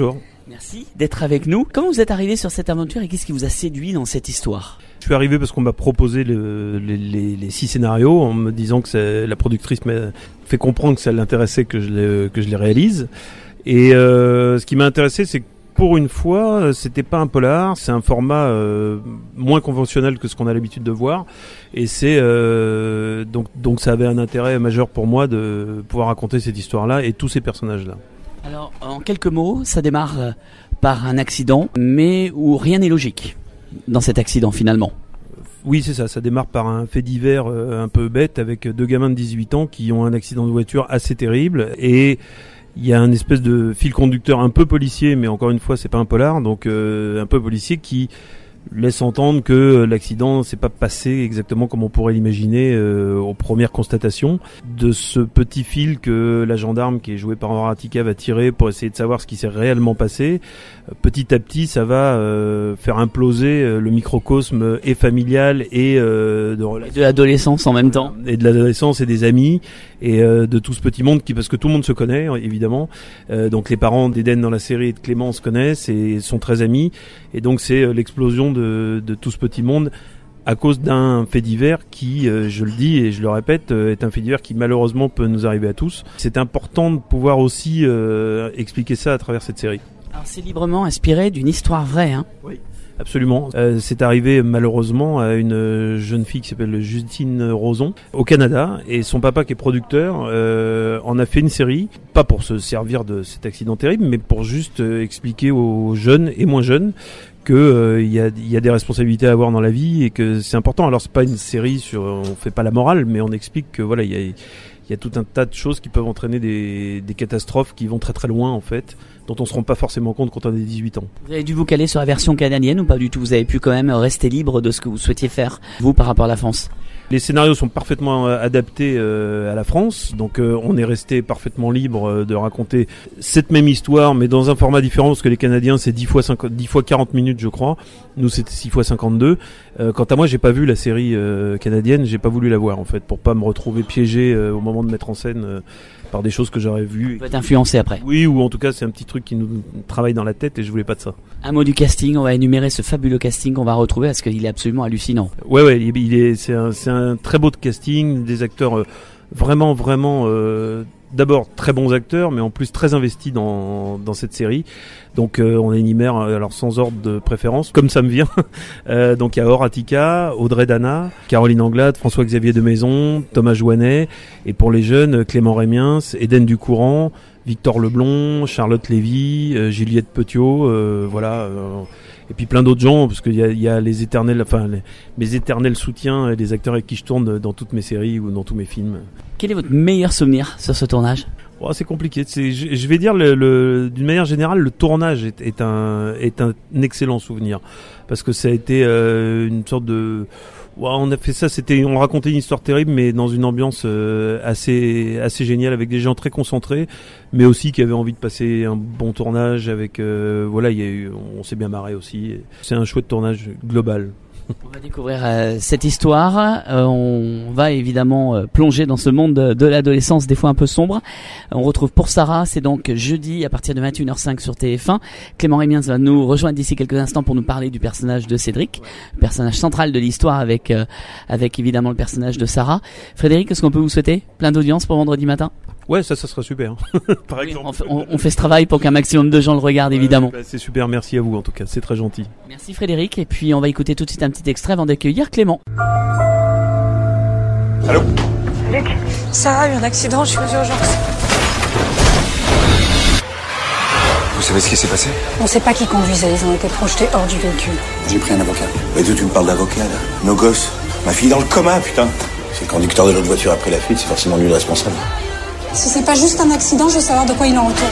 Merci d'être avec nous. Comment vous êtes arrivé sur cette aventure et qu'est-ce qui vous a séduit dans cette histoire ? Je suis arrivé parce qu'on m'a proposé le, les, les, les six scénarios en me disant que c'est, la productrice m'a fait comprendre que ça l'intéressait que je les, que je les réalise. Et euh, ce qui m'a intéressé, c'est que pour une fois, c'était pas un polar, c'est un format euh, moins conventionnel que ce qu'on a l'habitude de voir, et c'est euh, donc donc ça avait un intérêt majeur pour moi de pouvoir raconter cette histoire-là et tous ces personnages-là. Alors, en quelques mots, ça démarre par un accident, mais où rien n'est logique dans cet accident finalement. Oui, c'est ça, ça démarre par un fait divers euh, un peu bête avec deux gamins de dix-huit ans qui ont un accident de voiture assez terrible, et il y a un espèce de fil conducteur un peu policier, mais encore une fois, c'est pas un polar, donc euh, un peu policier qui laisse entendre que l'accident s'est pas passé exactement comme on pourrait l'imaginer euh, aux premières constatations. De ce petit fil que la gendarme, qui est jouée par Horatika, va tirer pour essayer de savoir ce qui s'est réellement passé, euh, petit à petit, ça va euh, faire imploser euh, le microcosme et familial et euh, de, et de l'adolescence en même temps. Et de l'adolescence et des amis et euh, de tout ce petit monde qui, parce que tout le monde se connaît évidemment. Euh, donc les parents d'Eden dans la série et de Clément se connaissent et sont très amis. Et donc c'est euh, l'explosion de, de tout ce petit monde à cause d'un fait divers qui, euh, je le dis et je le répète, euh, est un fait divers qui malheureusement peut nous arriver à tous. C'est important de pouvoir aussi euh, expliquer ça à travers cette série. Alors c'est librement inspiré d'une histoire vraie, hein ? Oui. Absolument. Euh, c'est arrivé malheureusement à une jeune fille qui s'appelle Justine Roson au Canada, et son papa qui est producteur euh, en a fait une série, pas pour se servir de cet accident terrible, mais pour juste euh, expliquer aux jeunes et moins jeunes que euh, y a il y a des responsabilités à avoir dans la vie et que c'est important. Alors c'est pas une série sur, on fait pas la morale, mais on explique que voilà, il y a il y a tout un tas de choses qui peuvent entraîner des, des catastrophes qui vont très très loin en fait, dont on se rend pas forcément compte quand on a dix-huit ans. Vous avez dû vous caler sur la version canadienne ou pas du tout ? Vous avez pu quand même rester libre de ce que vous souhaitiez faire, vous, par rapport à la France ? Les scénarios sont parfaitement adaptés euh, à la France, donc euh, on est resté parfaitement libre euh, de raconter cette même histoire, mais dans un format différent, parce que les Canadiens c'est dix fois quarante minutes je crois, nous c'était six fois cinquante-deux. Euh, quant à moi, j'ai pas vu la série euh, canadienne, j'ai pas voulu la voir en fait, pour pas me retrouver piégé euh, au moment de mettre en scène euh, par des choses que j'aurais vues. Vous pouvez être influencé après. Oui, ou en tout cas c'est un petit truc qui nous travaille dans la tête et je voulais pas de ça. Un mot du casting, on va énumérer ce fabuleux casting qu'on va retrouver parce qu'il est absolument hallucinant. Ouais, ouais, il, il est, c'est un, c'est un très beau casting, des acteurs euh, vraiment, vraiment, euh, d'abord très bons acteurs, mais en plus très investis dans dans cette série. Donc euh, on énumère alors sans ordre de préférence, comme ça me vient. euh, donc il y a Horatika, Audrey Dana, Caroline Anglade, François-Xavier de Maison, Thomas Jouanet, et pour les jeunes, Clément Rémiens, Eden Ducourant, Victor Leblond, Charlotte Lévy, euh, Juliette Petiot, euh, voilà. Euh, et puis plein d'autres gens, parce qu'il y a, il y a les éternels, enfin les, mes éternels soutiens et des acteurs avec qui je tourne dans toutes mes séries ou dans tous mes films. Quel est votre meilleur souvenir sur ce tournage ? Oh, c'est compliqué. C'est, je, je vais dire, le, le, d'une manière générale, le tournage est, est, un, est un excellent souvenir. Parce que ça a été euh, une sorte de... Ouais, on a fait ça, c'était, on racontait une histoire terrible, mais dans une ambiance euh, assez, assez géniale, avec des gens très concentrés, mais aussi qui avaient envie de passer un bon tournage. Avec, euh, voilà, il y a eu, on s'est bien marré aussi. C'est un chouette tournage global. On va découvrir euh, cette histoire, euh, on va évidemment euh, plonger dans ce monde de, de l'adolescence des fois un peu sombre. On retrouve Pour Sarah, c'est donc jeudi à partir de vingt et une heures cinq sur T F un. Clément Rémiens va nous rejoindre d'ici quelques instants pour nous parler du personnage de Cédric, le personnage central de l'histoire avec, euh, avec évidemment le personnage de Sarah. Frédéric, est-ce qu'on peut vous souhaiter plein d'audience pour vendredi matin ? Ouais, ça, ça sera super. Par oui, exemple. On, fait, on, on fait ce travail pour qu'un maximum de gens le regardent, ouais, évidemment. Bah, c'est super, merci à vous en tout cas, c'est très gentil. Merci Frédéric, et puis on va écouter tout de suite un petit extrait avant d'accueillir Clément. Allô ? Luc, Sarah a eu un accident, je suis aux urgences. Vous savez ce qui s'est passé ? On ne sait pas qui conduisait, ils ont été projetés hors du véhicule. J'ai pris un avocat. Et toi, tu me parles d'avocat, là ? Nos gosses. Ma fille dans le coma, putain. Si le conducteur de l'autre voiture a pris la fuite, c'est forcément lui le responsable. Si c'est pas juste un accident, je veux savoir de quoi il en retourne.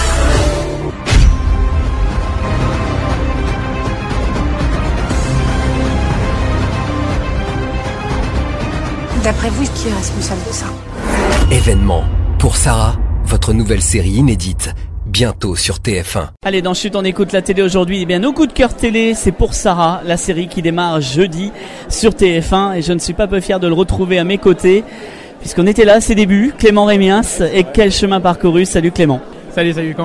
D'après vous, qui est responsable de ça ? Événement. Pour Sarah, votre nouvelle série inédite, bientôt sur T F un. Allez, dans Chut, on écoute la télé aujourd'hui. Eh bien, nos coups de cœur télé, c'est Pour Sarah, la série qui démarre jeudi sur T F un. Et je ne suis pas peu fier de le retrouver à mes côtés, puisqu'on était là à ses débuts. Clément Rémiens, et quel chemin parcouru. Salut Clément. Salut, salut, comment ça va ?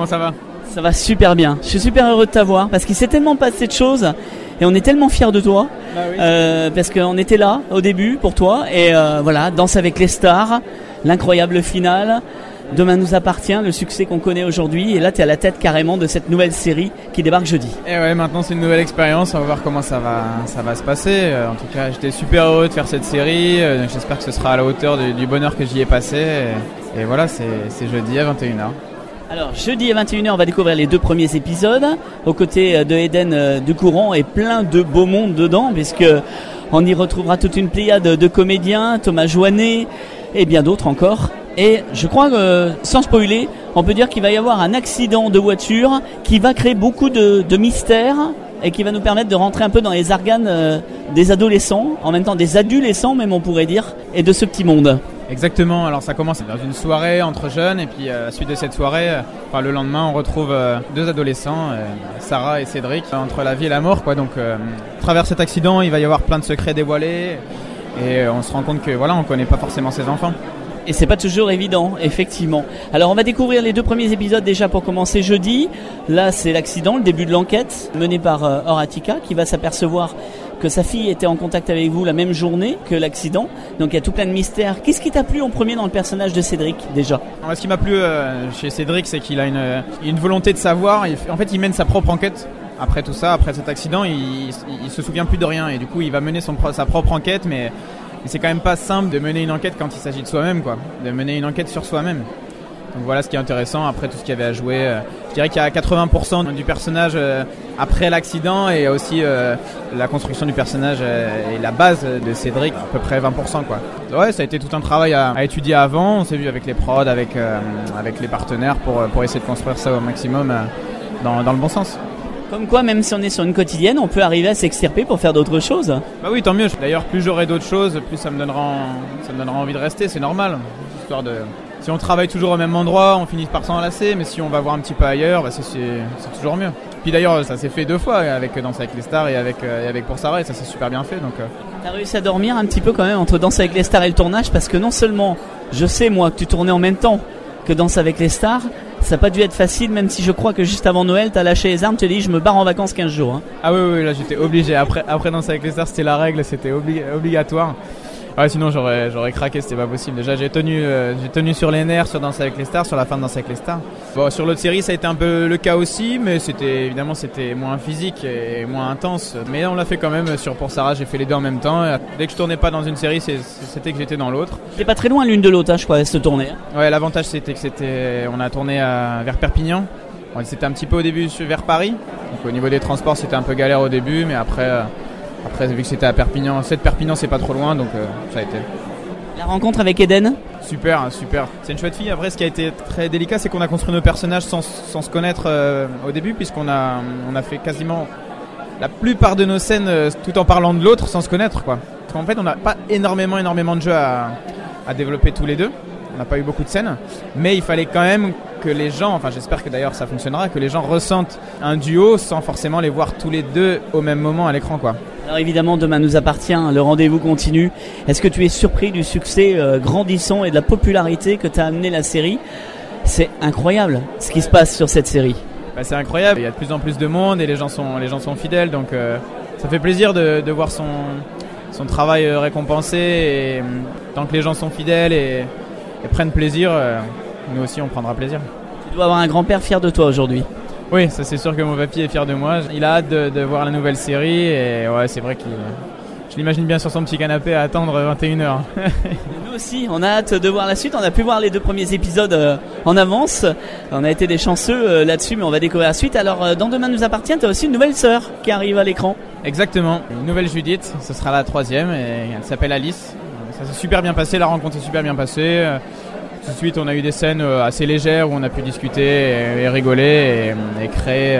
Ça va super bien. Je suis super heureux de t'avoir parce qu'il s'est tellement passé de choses et on est tellement fiers de toi. Bah oui. euh, parce qu'on était là au début pour toi et euh, voilà, Danse avec les stars, l'incroyable finale. Demain nous appartient, le succès qu'on connaît aujourd'hui, et là tu es à la tête carrément de cette nouvelle série qui débarque jeudi. Et ouais, maintenant c'est une nouvelle expérience, on va voir comment ça va, ça va se passer. Euh, en tout cas, j'étais super heureux de faire cette série, euh, donc j'espère que ce sera à la hauteur du, du bonheur que j'y ai passé. Et, et voilà, c'est, c'est jeudi à vingt et une heures. Alors jeudi à vingt et une heures, on va découvrir les deux premiers épisodes, aux côtés de Eden Ducourant et plein de beau monde dedans, puisque on y retrouvera toute une pléiade de comédiens, Thomas Joannet et bien d'autres encore. Et je crois que, sans spoiler, on peut dire qu'il va y avoir un accident de voiture qui va créer beaucoup de, de mystères et qui va nous permettre de rentrer un peu dans les arcanes euh, des adolescents, en même temps des adolescents même on pourrait dire, et de ce petit monde. Exactement, alors ça commence dans une soirée entre jeunes et puis euh, à la suite de cette soirée, euh, enfin, le lendemain on retrouve euh, deux adolescents, euh, Sarah et Cédric, entre la vie et la mort quoi. Donc euh, à travers cet accident il va y avoir plein de secrets dévoilés et euh, on se rend compte que voilà, on connaît pas forcément ses enfants. Et c'est pas toujours évident, effectivement. Alors on va découvrir les deux premiers épisodes déjà pour commencer jeudi. Là c'est l'accident, le début de l'enquête menée par euh, Horatica qui va s'apercevoir que sa fille était en contact avec vous la même journée que l'accident. Donc il y a tout plein de mystères. Qu'est-ce qui t'a plu en premier dans le personnage de Cédric déjà ? Alors, ce qui m'a plu euh, chez Cédric, c'est qu'il a une, une volonté de savoir. Il, en fait il mène sa propre enquête. Après tout ça, après cet accident, il, il, il se souvient plus de rien et du coup il va mener son, sa propre enquête, mais Et c'est quand même pas simple de mener une enquête quand il s'agit de soi-même, quoi. De mener une enquête sur soi-même. Donc voilà ce qui est intéressant. Après tout ce qu'il y avait à jouer, euh, je dirais qu'il y a quatre-vingts pour cent du personnage euh, après l'accident et aussi euh, la construction du personnage euh, et la base de Cédric, à peu près vingt pour cent quoi. Ouais, ça a été tout un travail à, à étudier avant. On s'est vu avec les prods, avec euh, avec les partenaires pour pour essayer de construire ça au maximum euh, dans dans le bon sens. Comme quoi, même si on est sur une quotidienne, on peut arriver à s'extirper pour faire d'autres choses. Bah oui, tant mieux. D'ailleurs, plus j'aurai d'autres choses, plus ça me donnera, en... ça me donnera envie de rester. C'est normal, histoire de. Si on travaille toujours au même endroit, on finit par s'en lasser, mais si on va voir un petit peu ailleurs, bah c'est, c'est, c'est toujours mieux. Puis d'ailleurs, ça s'est fait deux fois avec Danse avec les stars et avec, euh, et avec Pour Sarah, et ça s'est super bien fait. Donc, euh... T'as réussi à dormir un petit peu quand même entre Danse avec les stars et le tournage, parce que non seulement, je sais moi que tu tournais en même temps que Danse avec les stars, ça n'a pas dû être facile, même si je crois que juste avant Noël, t'as lâché les armes, tu t'es dit je me barre en vacances quinze jours. Hein. Ah oui, oui, là j'étais obligé. Après, après Danse avec les stars, c'était la règle, c'était obli- obligatoire. Ouais, sinon j'aurais j'aurais craqué, c'était pas possible. Déjà j'ai tenu euh, j'ai tenu sur les nerfs sur Danse avec les stars, sur la fin de Danse avec les stars. Bon, sur l'autre série ça a été un peu le cas aussi, mais c'était évidemment c'était moins physique et moins intense. Mais on l'a fait quand même sur Pour Sarah, j'ai fait les deux en même temps. Dès que je tournais pas dans une série, c'est, c'était que j'étais dans l'autre. C'est pas très loin l'une de l'autre, hein, je crois, se tourner. Ouais, l'avantage c'était que c'était on a tourné à, vers Perpignan. Bon, c'était un petit peu au début vers Paris. Donc au niveau des transports, c'était un peu galère au début, mais après euh, Après, vu que c'était à Perpignan, c'est de Perpignan, c'est pas trop loin, donc euh, ça a été. La rencontre avec Eden ? Super, super. C'est une chouette fille. Après, ce qui a été très délicat, c'est qu'on a construit nos personnages sans, sans se connaître euh, au début, puisqu'on a, on a fait quasiment la plupart de nos scènes euh, tout en parlant de l'autre sans se connaître, quoi. Parce qu'en fait, on n'a pas énormément, énormément de jeux à, à développer tous les deux. On n'a pas eu beaucoup de scènes, mais il fallait quand même que les gens, enfin j'espère que d'ailleurs ça fonctionnera, que les gens ressentent un duo sans forcément les voir tous les deux au même moment à l'écran, quoi. Alors évidemment, Demain nous appartient, le rendez-vous continue. Est-ce que tu es surpris du succès euh, grandissant et de la popularité que t'a amené la série ? C'est incroyable ce qui se passe sur cette série. Bah, c'est incroyable, il y a de plus en plus de monde et les gens sont, les gens sont fidèles, donc euh, ça fait plaisir de, de voir son, son travail récompensé et euh, tant que les gens sont fidèles et et prennent plaisir, euh, nous aussi on prendra plaisir. Tu dois avoir un grand-père fier de toi aujourd'hui. Oui, ça c'est sûr que mon papy est fier de moi. Il a hâte de, de voir la nouvelle série et ouais, c'est vrai qu'il, je l'imagine bien sur son petit canapé à attendre vingt et une heures. Nous aussi, on a hâte de voir la suite. On a pu voir les deux premiers épisodes euh, en avance. On a été des chanceux euh, là-dessus, mais on va découvrir la suite. Alors, euh, dans Demain nous appartient, tu as aussi une nouvelle sœur qui arrive à l'écran. Exactement, une nouvelle Judith, ce sera la troisième et elle s'appelle Alice. Ça s'est super bien passé, la rencontre s'est super bien passée. Tout de suite, on a eu des scènes assez légères où on a pu discuter et, et rigoler et, et créer,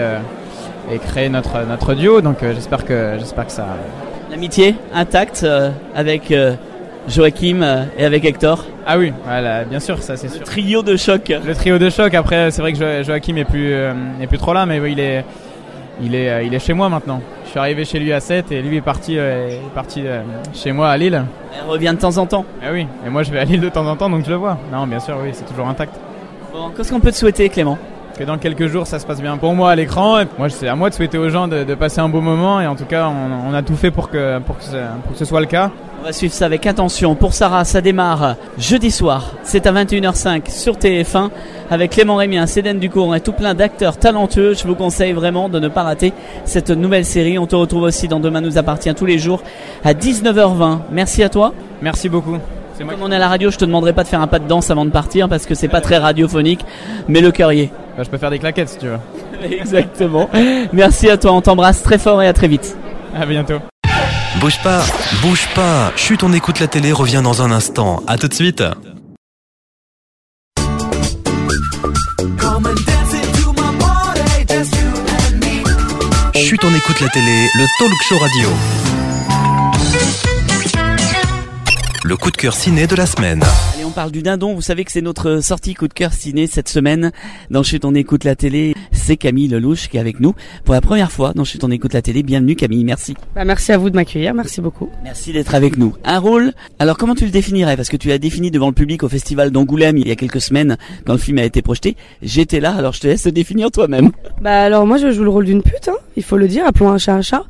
et créer notre, notre duo. Donc j'espère que, j'espère que ça... L'amitié intacte euh, avec euh, Joachim euh, et avec Hector. Ah oui, voilà, bien sûr, ça c'est sûr. Le trio de choc. Le trio de choc. Après, c'est vrai que jo- Joachim est plus, euh, est plus trop là, mais il est, il est, euh, il est chez moi maintenant. Je suis arrivé chez lui à sept et lui est parti, euh, est parti euh, chez moi à Lille. Elle revient de temps en temps. Ah oui, et moi je vais à Lille de temps en temps, donc je le vois. Non, bien sûr, oui, c'est toujours intact. Bon, qu'est-ce qu'on peut te souhaiter, Clément ? que dans quelques jours ça se passe bien pour moi à l'écran. Et moi, c'est à moi de souhaiter aux gens de, de passer un beau moment et en tout cas on, on a tout fait pour que, pour, que ce, pour que ce soit le cas. On va suivre ça avec attention. Pour Sarah, ça démarre jeudi soir. C'est à vingt et une heures cinq sur T F un avec Clément Rémien, Cédène Ducourant et tout plein d'acteurs talentueux. Je vous conseille vraiment de ne pas rater cette nouvelle série. On te retrouve aussi dans Demain nous appartient tous les jours à dix-neuf heures vingt. Merci à toi. Merci beaucoup. C'est moi. Comme on est à la radio, je te demanderai pas de faire un pas de danse avant de partir parce que c'est pas très radiophonique, mais le cœur y est. Bah, je peux faire des claquettes si tu veux. Exactement. Merci à toi, on t'embrasse très fort et à très vite. À bientôt. Bouge pas, bouge pas. Chut, on écoute la télé, revient dans un instant. À tout de suite. Chut, on écoute la télé, le talk show radio. Le coup de cœur ciné de la semaine. Allez, on parle du dindon. Vous savez que c'est notre sortie coup de cœur ciné cette semaine. Dans Chut, on écoute la télé. C'est Camille Lelouch qui est avec nous pour la première fois dans Chut, on écoute la télé. Bienvenue Camille, merci. Bah, merci à vous de m'accueillir, merci beaucoup. Merci d'être avec nous. Un rôle, alors comment tu le définirais? Parce que tu l'as défini devant le public au festival d'Angoulême il y a quelques semaines quand le film a été projeté. J'étais là, alors je te laisse te définir toi-même. Bah alors moi je joue le rôle d'une pute, hein, il faut le dire, appelons un chat un chat.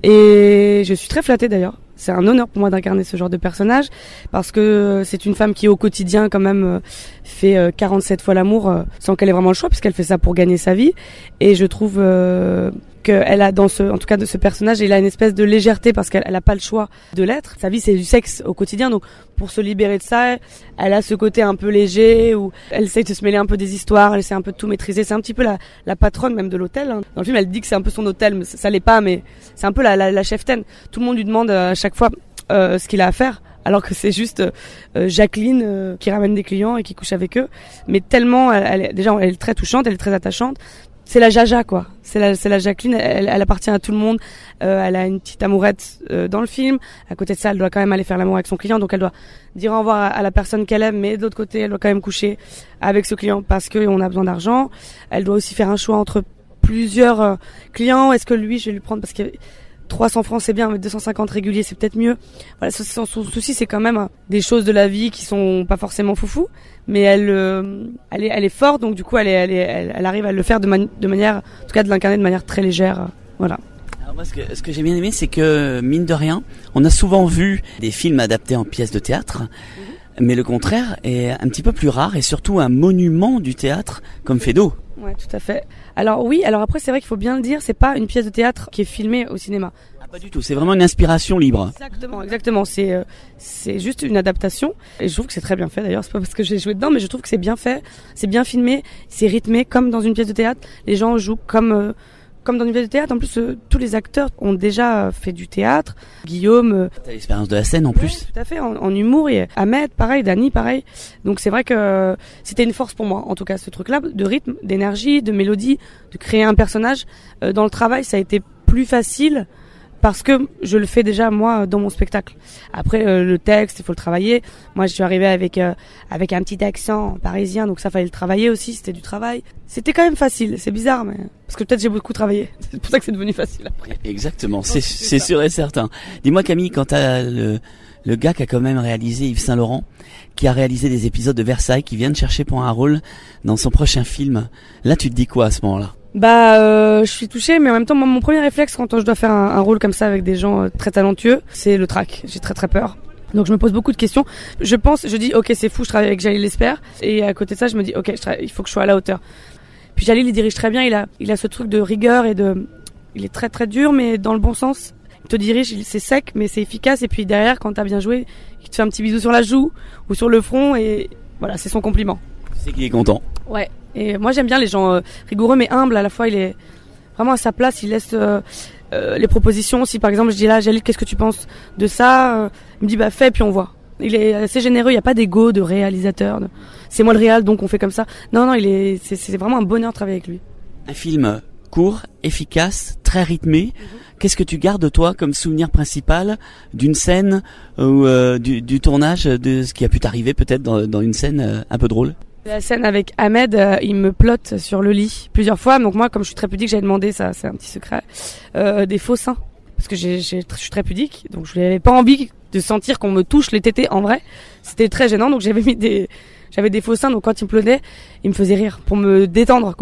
Et je suis très flattée d'ailleurs. C'est un honneur pour moi d'incarner ce genre de personnage parce que c'est une femme qui au quotidien quand même fait quarante-sept fois l'amour sans qu'elle ait vraiment le choix puisqu'elle fait ça pour gagner sa vie. Et je trouve euh, qu'elle a dans ce, en tout cas de ce personnage, il a une espèce de légèreté parce qu'elle elle a pas le choix de l'être. Sa vie c'est du sexe au quotidien, donc pour se libérer de ça, elle a ce côté un peu léger où elle essaie de se mêler un peu des histoires, elle essaie un peu de tout maîtriser. C'est un petit peu la, la patronne même de l'hôtel. Hein. Dans le film, elle dit que c'est un peu son hôtel, mais ça, ça l'est pas, mais c'est un peu la, la, la cheftaine. Tout le monde lui demande à chaque fois euh, ce qu'il a à faire. Alors que c'est juste euh, Jacqueline euh, qui ramène des clients et qui couche avec eux. Mais tellement, elle, elle est, déjà, elle est très touchante, elle est très attachante. C'est la Jaja, quoi. C'est la, c'est la Jacqueline. Elle, elle appartient à tout le monde. Euh, elle a une petite amourette euh, dans le film. À côté de ça, elle doit quand même aller faire l'amour avec son client. Donc, elle doit dire au revoir à, à la personne qu'elle aime. Mais de l'autre côté, elle doit quand même coucher avec ce client parce qu'on a besoin d'argent. Elle doit aussi faire un choix entre plusieurs euh, clients. Est-ce que lui, je vais lui prendre parce que trois cents francs c'est bien, mais deux cent cinquante réguliers c'est peut-être mieux. Voilà, son, son souci c'est quand même des choses de la vie qui sont pas forcément foufou, mais elle, euh, elle est, elle est forte, donc du coup elle, est, elle, est, elle, elle arrive à le faire de, man- de manière, en tout cas de l'incarner de manière très légère. Euh, voilà. Alors moi, ce que, ce que j'ai bien aimé, c'est que mine de rien, on a souvent vu des films adaptés en pièces de théâtre. Mm-hmm. Mais le contraire est un petit peu plus rare et surtout un monument du théâtre comme Feydeau. Ouais, tout à fait. Alors oui, alors après c'est vrai qu'il faut bien le dire, c'est pas une pièce de théâtre qui est filmée au cinéma. Ah, pas du tout, c'est vraiment une inspiration libre. Exactement, exactement. C'est euh, c'est juste une adaptation et je trouve que c'est très bien fait. D'ailleurs, c'est pas parce que j'ai joué dedans, mais je trouve que c'est bien fait, c'est bien filmé, c'est rythmé comme dans une pièce de théâtre. Les gens jouent comme euh, comme dans une pièce de théâtre. En plus, euh, tous les acteurs ont déjà fait du théâtre. Guillaume, euh, t'as l'expérience de la scène en plus. Ouais, tout à fait, en, en humour. Et Ahmed, pareil, Dany, pareil. Donc c'est vrai que euh, c'était une force pour moi, en tout cas, ce truc-là, de rythme, d'énergie, de mélodie, de créer un personnage. Euh, dans le travail, ça a été plus facile parce que je le fais déjà moi dans mon spectacle. Après euh, le texte, il faut le travailler. Moi, je suis arrivée avec euh, avec un petit accent parisien, donc ça fallait le travailler aussi. C'était du travail. C'était quand même facile. C'est bizarre, mais parce que peut-être j'ai beaucoup travaillé. C'est pour ça que c'est devenu facile après. Exactement, c'est c'est sûr et certain. Dis-moi Camille, quand t'as le le gars qui a quand même réalisé Yves Saint Laurent, qui a réalisé des épisodes de Versailles, qui vient de chercher pour un rôle dans son prochain film, là tu te dis quoi à ce moment-là? Bah, euh, je suis touchée, mais en même temps, moi, mon premier réflexe quand je dois faire un, un rôle comme ça avec des gens euh, très talentueux, c'est le trac. J'ai très très peur. Donc je me pose beaucoup de questions. Je pense, je dis, ok, c'est fou, je travaille avec Jalil Lesper, et à côté de ça, je me dis, ok, je travaille, il faut que je sois à la hauteur. Puis Jalil, il dirige très bien. Il a, il a ce truc de rigueur et de, il est très très dur, mais dans le bon sens. Il te dirige, c'est sec, mais c'est efficace. Et puis derrière, quand t'as bien joué, il te fait un petit bisou sur la joue ou sur le front, et voilà, c'est son compliment. C'est qu'il est content. Ouais. Et moi j'aime bien les gens euh, rigoureux mais humbles. À la fois il est vraiment à sa place, il laisse euh, euh, les propositions. Si par exemple je dis là Jalil, qu'est-ce que tu penses de ça, euh, il me dit bah fais puis on voit. Il est assez généreux, il n'y a pas d'ego de réalisateur, de... c'est moi le réal donc on fait comme ça. Non non, il est c'est, c'est vraiment un bonheur de travailler avec lui. Un film court, efficace, très rythmé. Mm-hmm. Qu'est-ce que tu gardes toi comme souvenir principal d'une scène ou euh, du, du tournage, de ce qui a pu t'arriver peut-être dans, dans une scène euh, un peu drôle? La scène avec Ahmed, euh, il me plotte sur le lit plusieurs fois. Donc moi, comme je suis très pudique, j'avais demandé, ça c'est un petit secret, euh, des faux seins. Parce que j'ai, j'ai, je suis très pudique, donc je n'avais pas envie de sentir qu'on me touche les tétés en vrai. C'était très gênant, donc j'avais mis des, j'avais des faux seins. Donc quand il me plonnait, il me faisait rire pour me détendre, quoi.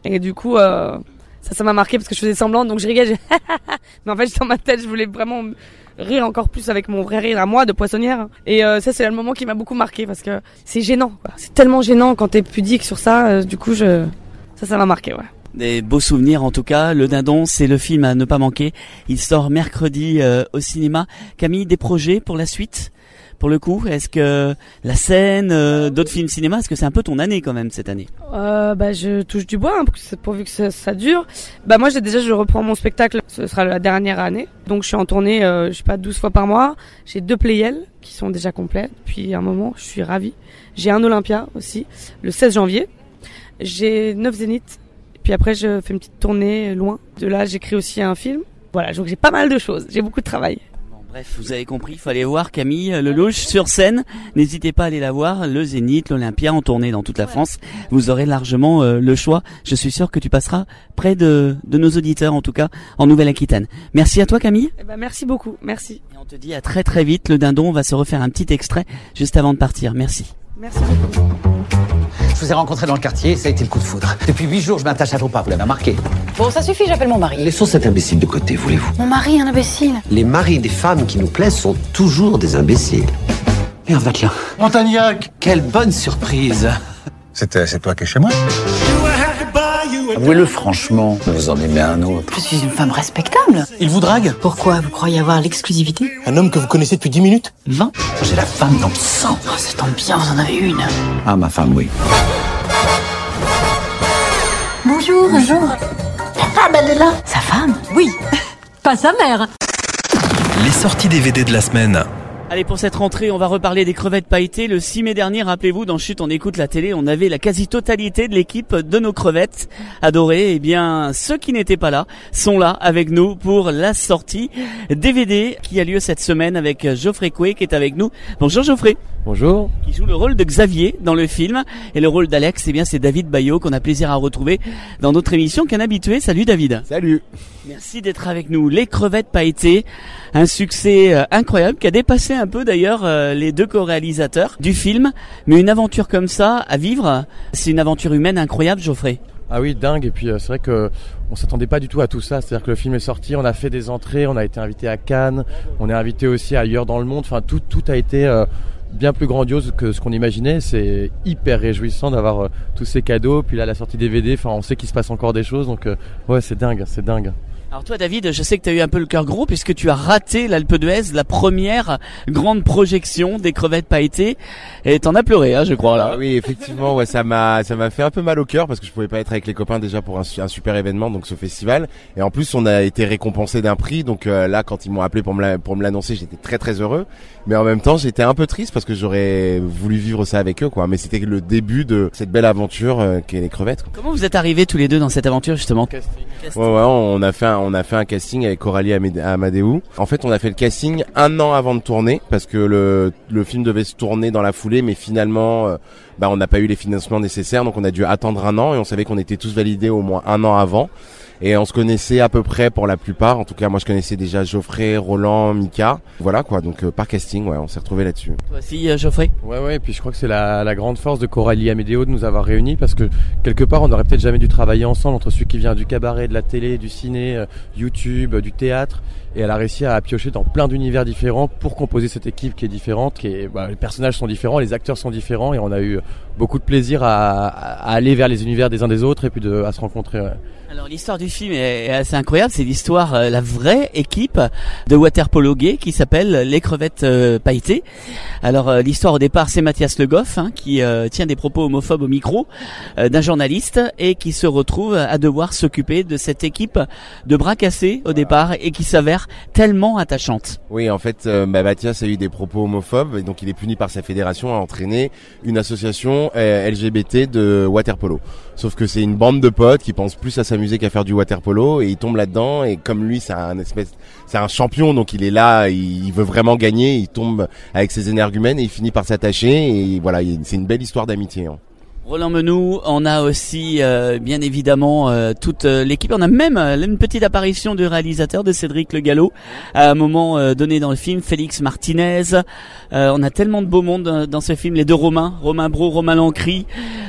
Et du coup, euh, ça, ça m'a marqué parce que je faisais semblant, donc je rigolais. J'ai mais en fait, dans ma tête, je voulais vraiment rire encore plus avec mon vrai rire à moi de poissonnière. Et euh, ça, c'est le moment qui m'a beaucoup marqué parce que c'est gênant, quoi. C'est tellement gênant quand t'es pudique sur ça. Euh, du coup, je, ça, ça m'a marqué, ouais. Des beaux souvenirs en tout cas. Le Dindon, c'est le film à ne pas manquer. Il sort mercredi euh, au cinéma. Camille, des projets pour la suite? Pour le coup, est-ce que la scène, euh, d'autres films cinéma, est-ce que c'est un peu ton année quand même cette année? euh, Bah, je touche du bois hein, pourvu que ça, ça dure. Bah moi, j'ai déjà, je reprends mon spectacle. Ce sera la dernière année, donc je suis en tournée, euh, je sais pas, douze fois par mois. J'ai deux Playel qui sont déjà complets depuis un moment. Je suis ravie. J'ai un Olympia aussi, le seize janvier. J'ai neuf Zénith. Puis après, je fais une petite tournée loin. De là, j'écris aussi un film. Voilà, donc j'ai pas mal de choses. J'ai beaucoup de travail. Bref, vous avez compris, il fallait voir Camille Lelouch sur scène. N'hésitez pas à aller la voir, le Zénith, l'Olympia, en tournée dans toute la France. Vous aurez largement euh, le choix. Je suis sûr que tu passeras près de, de nos auditeurs, en tout cas, en Nouvelle-Aquitaine. Merci à toi, Camille. Eh ben, merci beaucoup, merci. Et on te dit à très très vite. Le Dindon, on va se refaire un petit extrait juste avant de partir. Merci. Merci beaucoup. Je vous ai rencontré dans le quartier, ça a été le coup de foudre. Depuis huit jours, je m'attache à vos pas, vous l'avez remarqué. Bon, ça suffit, j'appelle mon mari. Laissons cet imbécile de côté, voulez-vous? Mon mari, un imbécile. Les maris des femmes qui nous plaisent sont toujours des imbéciles. Merde, va te là. Montagnac, Quelle bonne surprise. C'est c'est toi qui es chez moi? Avouez-le franchement, vous en aimez un autre. Je suis une femme respectable. Il vous drague? Pourquoi? Vous croyez avoir l'exclusivité? Un homme que vous connaissez depuis dix minutes? vingt. J'ai la femme dans le sang. Oh, ça tombe bien, vous en avez une. Ah, ma femme, oui. Bonjour. Bonjour. Ta femme, elle est là? Sa femme? Oui. Pas sa mère. Les sorties D V D de la semaine. Allez, pour cette rentrée, on va reparler des crevettes pailletées. Le six mai dernier, rappelez-vous, dans Chut, on écoute la télé, on avait la quasi-totalité de l'équipe de nos crevettes adorées. Eh bien, ceux qui n'étaient pas là sont là avec nous pour la sortie D V D qui a lieu cette semaine avec Geoffrey Coué qui est avec nous. Bonjour Geoffrey. Bonjour. Qui joue le rôle de Xavier dans le film. Et le rôle d'Alex, eh bien, c'est David Bayot qu'on a plaisir à retrouver dans notre émission qu'un habitué. Salut David. Salut. Merci d'être avec nous. Les crevettes pailletées, un succès euh, incroyable qui a dépassé un peu d'ailleurs euh, les deux co-réalisateurs du film. Mais une aventure comme ça à vivre, c'est une aventure humaine incroyable, Geoffrey. Ah oui, dingue. Et puis euh, c'est vrai que on s'attendait pas du tout à tout ça. C'est-à-dire que le film est sorti, on a fait des entrées, on a été invité à Cannes, on est invité aussi ailleurs dans le monde. Enfin, tout tout a été euh, bien plus grandiose que ce qu'on imaginait. C'est hyper réjouissant d'avoir euh, tous ces cadeaux. Puis là, la sortie D V D, enfin, on sait qu'il se passe encore des choses. Donc euh, ouais, c'est dingue, c'est dingue. Alors toi David, je sais que tu as eu un peu le cœur gros puisque tu as raté l'Alpe d'Huez, la première grande projection des crevettes pailletées, et t'en as pleuré, hein, je crois là. Ah oui, effectivement, ouais, ça m'a ça m'a fait un peu mal au cœur parce que je pouvais pas être avec les copains déjà pour un, un super événement, donc ce festival, et en plus on a été récompensé d'un prix, donc euh, là quand ils m'ont appelé pour me la, pour me l'annoncer, j'étais très très heureux, mais en même temps j'étais un peu triste parce que j'aurais voulu vivre ça avec eux, quoi. Mais c'était le début de cette belle aventure euh, qu'est les crevettes, quoi. Comment vous êtes arrivés tous les deux dans cette aventure justement? Casting. Ouais, ouais, on a fait un, on a fait un casting avec Coralie Amadeu. En fait, on a fait le casting un an avant de tourner parce que le le film devait se tourner dans la foulée, mais finalement, euh, bah, on n'a pas eu les financements nécessaires, donc on a dû attendre un an et on savait qu'on était tous validés au moins un an avant. Et on se connaissait à peu près pour la plupart. En tout cas, moi, je connaissais déjà Geoffrey, Roland, Mika. Voilà, quoi. Donc, euh, par casting, ouais, on s'est retrouvés là-dessus. Toi aussi, euh, Geoffrey? Ouais, ouais. Et puis, je crois que c'est la, la grande force de Coralie Amédéo de nous avoir réunis parce que, quelque part, on n'aurait peut-être jamais dû travailler ensemble entre celui qui vient du cabaret, de la télé, du ciné, euh, YouTube, euh, du théâtre. Et elle a réussi à piocher dans plein d'univers différents pour composer cette équipe qui est différente, qui est, bah, les personnages sont différents, les acteurs sont différents et on a eu beaucoup de plaisir à, à aller vers les univers des uns des autres et puis de, à se rencontrer. Ouais. Alors l'histoire du film est assez incroyable, c'est l'histoire, euh, la vraie équipe de water-polo gay qui s'appelle les crevettes euh, pailletées. Alors euh, l'histoire au départ c'est Mathias Le Goff hein, qui euh, tient des propos homophobes au micro euh, d'un journaliste et qui se retrouve à devoir s'occuper de cette équipe de bras cassés au départ et qui s'avère tellement attachante. Oui, en fait euh, bah, Mathias a eu des propos homophobes et donc il est puni par sa fédération à entraîner une association euh, L G B T de water-polo. Sauf que c'est une bande de potes qui pensent plus à s'amuser qu'à faire du water-polo et il tombe là-dedans et comme lui c'est un espèce c'est un champion donc il est là, il veut vraiment gagner, il tombe avec ses énergumènes et il finit par s'attacher et voilà, c'est une belle histoire d'amitié hein. Roland Menou, on a aussi euh, bien évidemment euh, toute euh, l'équipe, on a même euh, une petite apparition du réalisateur de Cédric Le Gallo à un moment euh, donné dans le film, Félix Martinez, euh, on a tellement de beau monde dans ce film, les deux Romains, Romain Brault, Romain Lancry,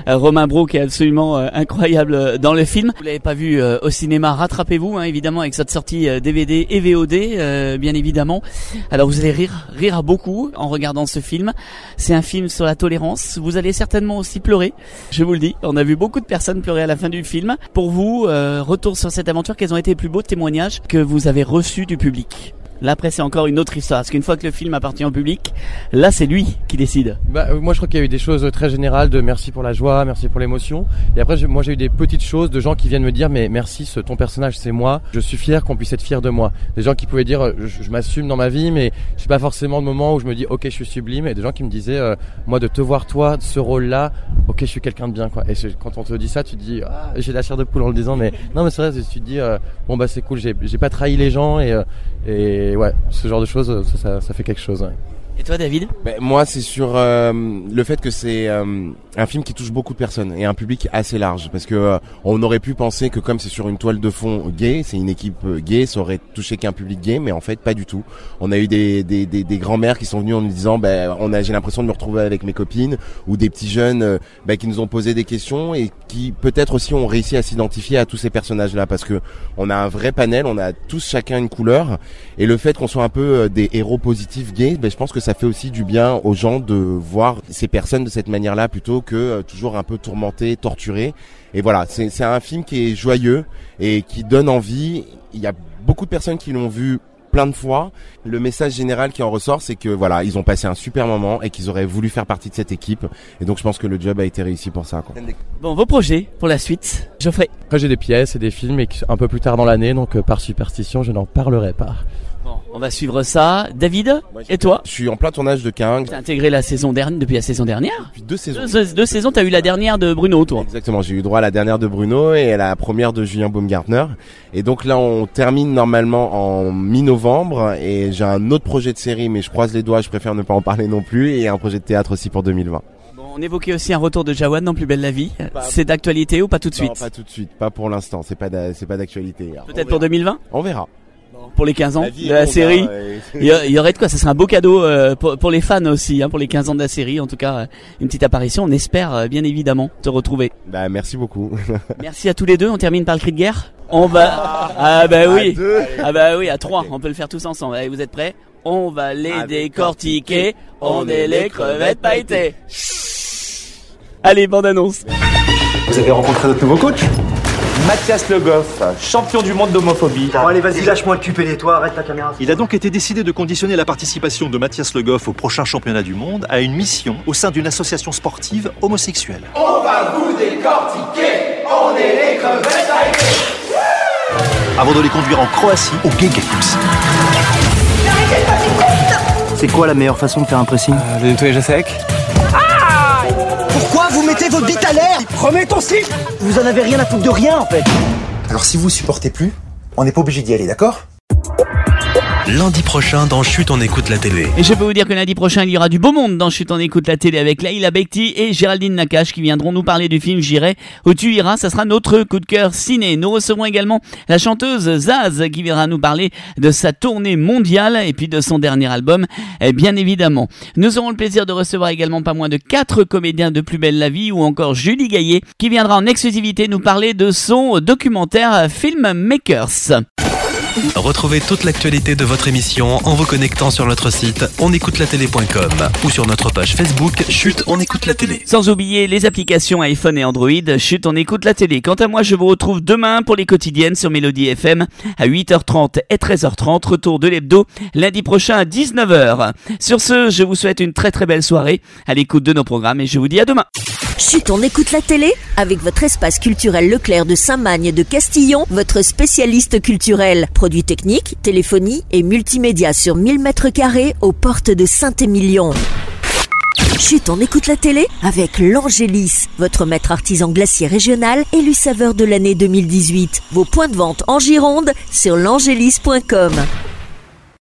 Euh, Romain Brault qui est absolument euh, incroyable euh, dans le film. Vous l'avez pas vu euh, au cinéma, rattrapez-vous, hein, évidemment, avec cette sortie euh, D V D et V O D, euh, bien évidemment. Alors vous allez rire, rire à beaucoup en regardant ce film. C'est un film sur la tolérance. Vous allez certainement aussi pleurer, je vous le dis. On a vu beaucoup de personnes pleurer à la fin du film. Pour vous, euh, retour sur cette aventure, quels ont été les plus beaux témoignages que vous avez reçus du public? Là après c'est encore une autre histoire, parce qu'une fois que le film appartient au public, là c'est lui qui décide. Bah, moi je crois qu'il y a eu des choses très générales de merci pour la joie, merci pour l'émotion. Et après moi j'ai eu des petites choses de gens qui viennent me dire mais merci, ce, ton personnage c'est moi, je suis fier qu'on puisse être fier de moi. Des gens qui pouvaient dire je, je m'assume dans ma vie mais je sais pas forcément le moment où je me dis ok je suis sublime. Et des gens qui me disaient euh, moi de te voir toi, de ce rôle là, ok je suis quelqu'un de bien quoi. Et quand on te dit ça tu te dis ah, j'ai la chair de poule en le disant mais non mais c'est vrai, tu te dis euh, bon bah c'est cool, j'ai, j'ai pas trahi les gens et, euh, et ouais, ce genre de choses, ça, ça, ça fait quelque chose. Ouais. Et toi, David ? Ben, moi, c'est sur euh, le fait que c'est euh, un film qui touche beaucoup de personnes et un public assez large. Parce que euh, on aurait pu penser que comme c'est sur une toile de fond gay, c'est une équipe euh, gay, ça aurait touché qu'un public gay, mais en fait, pas du tout. On a eu des des des, des grands-mères qui sont venues en nous disant, ben, on a, j'ai l'impression de me retrouver avec mes copines, ou des petits jeunes euh, ben, qui nous ont posé des questions et qui peut-être aussi ont réussi à s'identifier à tous ces personnages-là, parce que on a un vrai panel, on a tous chacun une couleur, et le fait qu'on soit un peu euh, des héros positifs gays, ben, je pense que ça fait aussi du bien aux gens de voir ces personnes de cette manière-là plutôt que euh, toujours un peu tourmentées, torturées. Et voilà, c'est, c'est un film qui est joyeux et qui donne envie. Il y a beaucoup de personnes qui l'ont vu plein de fois. Le message général qui en ressort, c'est que voilà, ils ont passé un super moment et qu'ils auraient voulu faire partie de cette équipe. Et donc je pense que le job a été réussi pour ça, quoi. Bon, vos projets pour la suite, Geoffrey? Après j'ai des pièces et des films et un peu plus tard dans l'année, donc euh, par superstition je n'en parlerai pas. Bon, on va suivre ça. David, ouais, et toi? Je suis en plein tournage de King. T'as intégré la saison dernière, depuis la saison dernière? Depuis deux saisons. Deux, deux saisons, t'as eu la dernière de Bruno, toi? Exactement, j'ai eu droit à la dernière de Bruno et à la première de Julien Baumgartner. Et donc là, on termine normalement en mi-novembre et j'ai un autre projet de série, mais je croise les doigts, je préfère ne pas en parler non plus, et un projet de théâtre aussi pour deux mille vingt. On évoquait aussi un retour de Jawad dans Plus belle la vie. Pas, c'est d'actualité ou pas tout de suite? Non, pas tout de suite, pas pour l'instant, c'est pas d'a, c'est pas d'actualité. Peut-être pour deux mille vingt? On verra. Pour les quinze ans la de la série, hein, ouais. il, y a, il y aurait de quoi, ça serait un beau cadeau euh, pour, pour les fans aussi, hein, pour les quinze ans de la série. En tout cas, euh, une petite apparition. On espère euh, bien évidemment te retrouver. Bah merci beaucoup. Merci à tous les deux. On termine par le cri de guerre. On va, ah, ah bah oui, ah bah oui, à trois. On peut le faire tous ensemble. Allez, vous êtes prêts? On va les Avec décortiquer. On est les crevettes pailletées. Allez, bande annonce. Vous avez rencontré notre nouveau coach? Mathias Le Goff, champion du monde d'homophobie. Bon allez vas-y, lâche-moi le cul et toi, arrête ta caméra. Il a donc été décidé de conditionner la participation de Mathias Le Goff au prochain championnat du monde à une mission au sein d'une association sportive homosexuelle. On va vous décortiquer, on est les crevettes pailletées. Avant de les conduire en Croatie au Gay Games. C'est quoi la meilleure façon de faire un pressing? euh, Le nettoyage à sec. Pourquoi vous mettez votre bite à l'air? Remets ton cycle. Vous en avez rien à foutre de rien en fait. Alors si vous supportez plus, on n'est pas obligé d'y aller, d'accord? Lundi prochain dans Chut, on écoute la télé. Et je peux vous dire que lundi prochain il y aura du beau monde dans Chut, on écoute la télé avec Laïla Bekti et Géraldine Nakache qui viendront nous parler du film J'irai où tu iras. Ça sera notre coup de cœur ciné. Nous recevrons également la chanteuse Zaz qui viendra nous parler de sa tournée mondiale et puis de son dernier album, bien évidemment. Nous aurons le plaisir de recevoir également pas moins de quatre comédiens de Plus belle la vie ou encore Julie Gaillet qui viendra en exclusivité nous parler de son documentaire Filmmakers. Retrouvez toute l'actualité de votre émission en vous connectant sur notre site on écoute la télé point com ou sur notre page Facebook Chut, on écoute la télé. Sans oublier les applications iPhone et Android, Chut, on écoute la télé. Quant à moi, je vous retrouve demain pour les quotidiennes sur Mélodie F M à huit heures trente et treize heures trente. Retour de l'hebdo lundi prochain à dix-neuf heures. Sur ce, je vous souhaite une très très belle soirée à l'écoute de nos programmes et je vous dis à demain. Chut, on écoute la télé avec votre espace culturel Leclerc de Saint-Magne de Castillon, votre spécialiste culturel. Produits techniques, téléphonie et multimédia sur mille mètres carrés aux portes de Saint-Émilion. Chut, on écoute la télé avec l'Angélis, votre maître artisan glacier régional élu saveur de l'année deux mille dix-huit. Vos points de vente en Gironde sur l'angélis point com.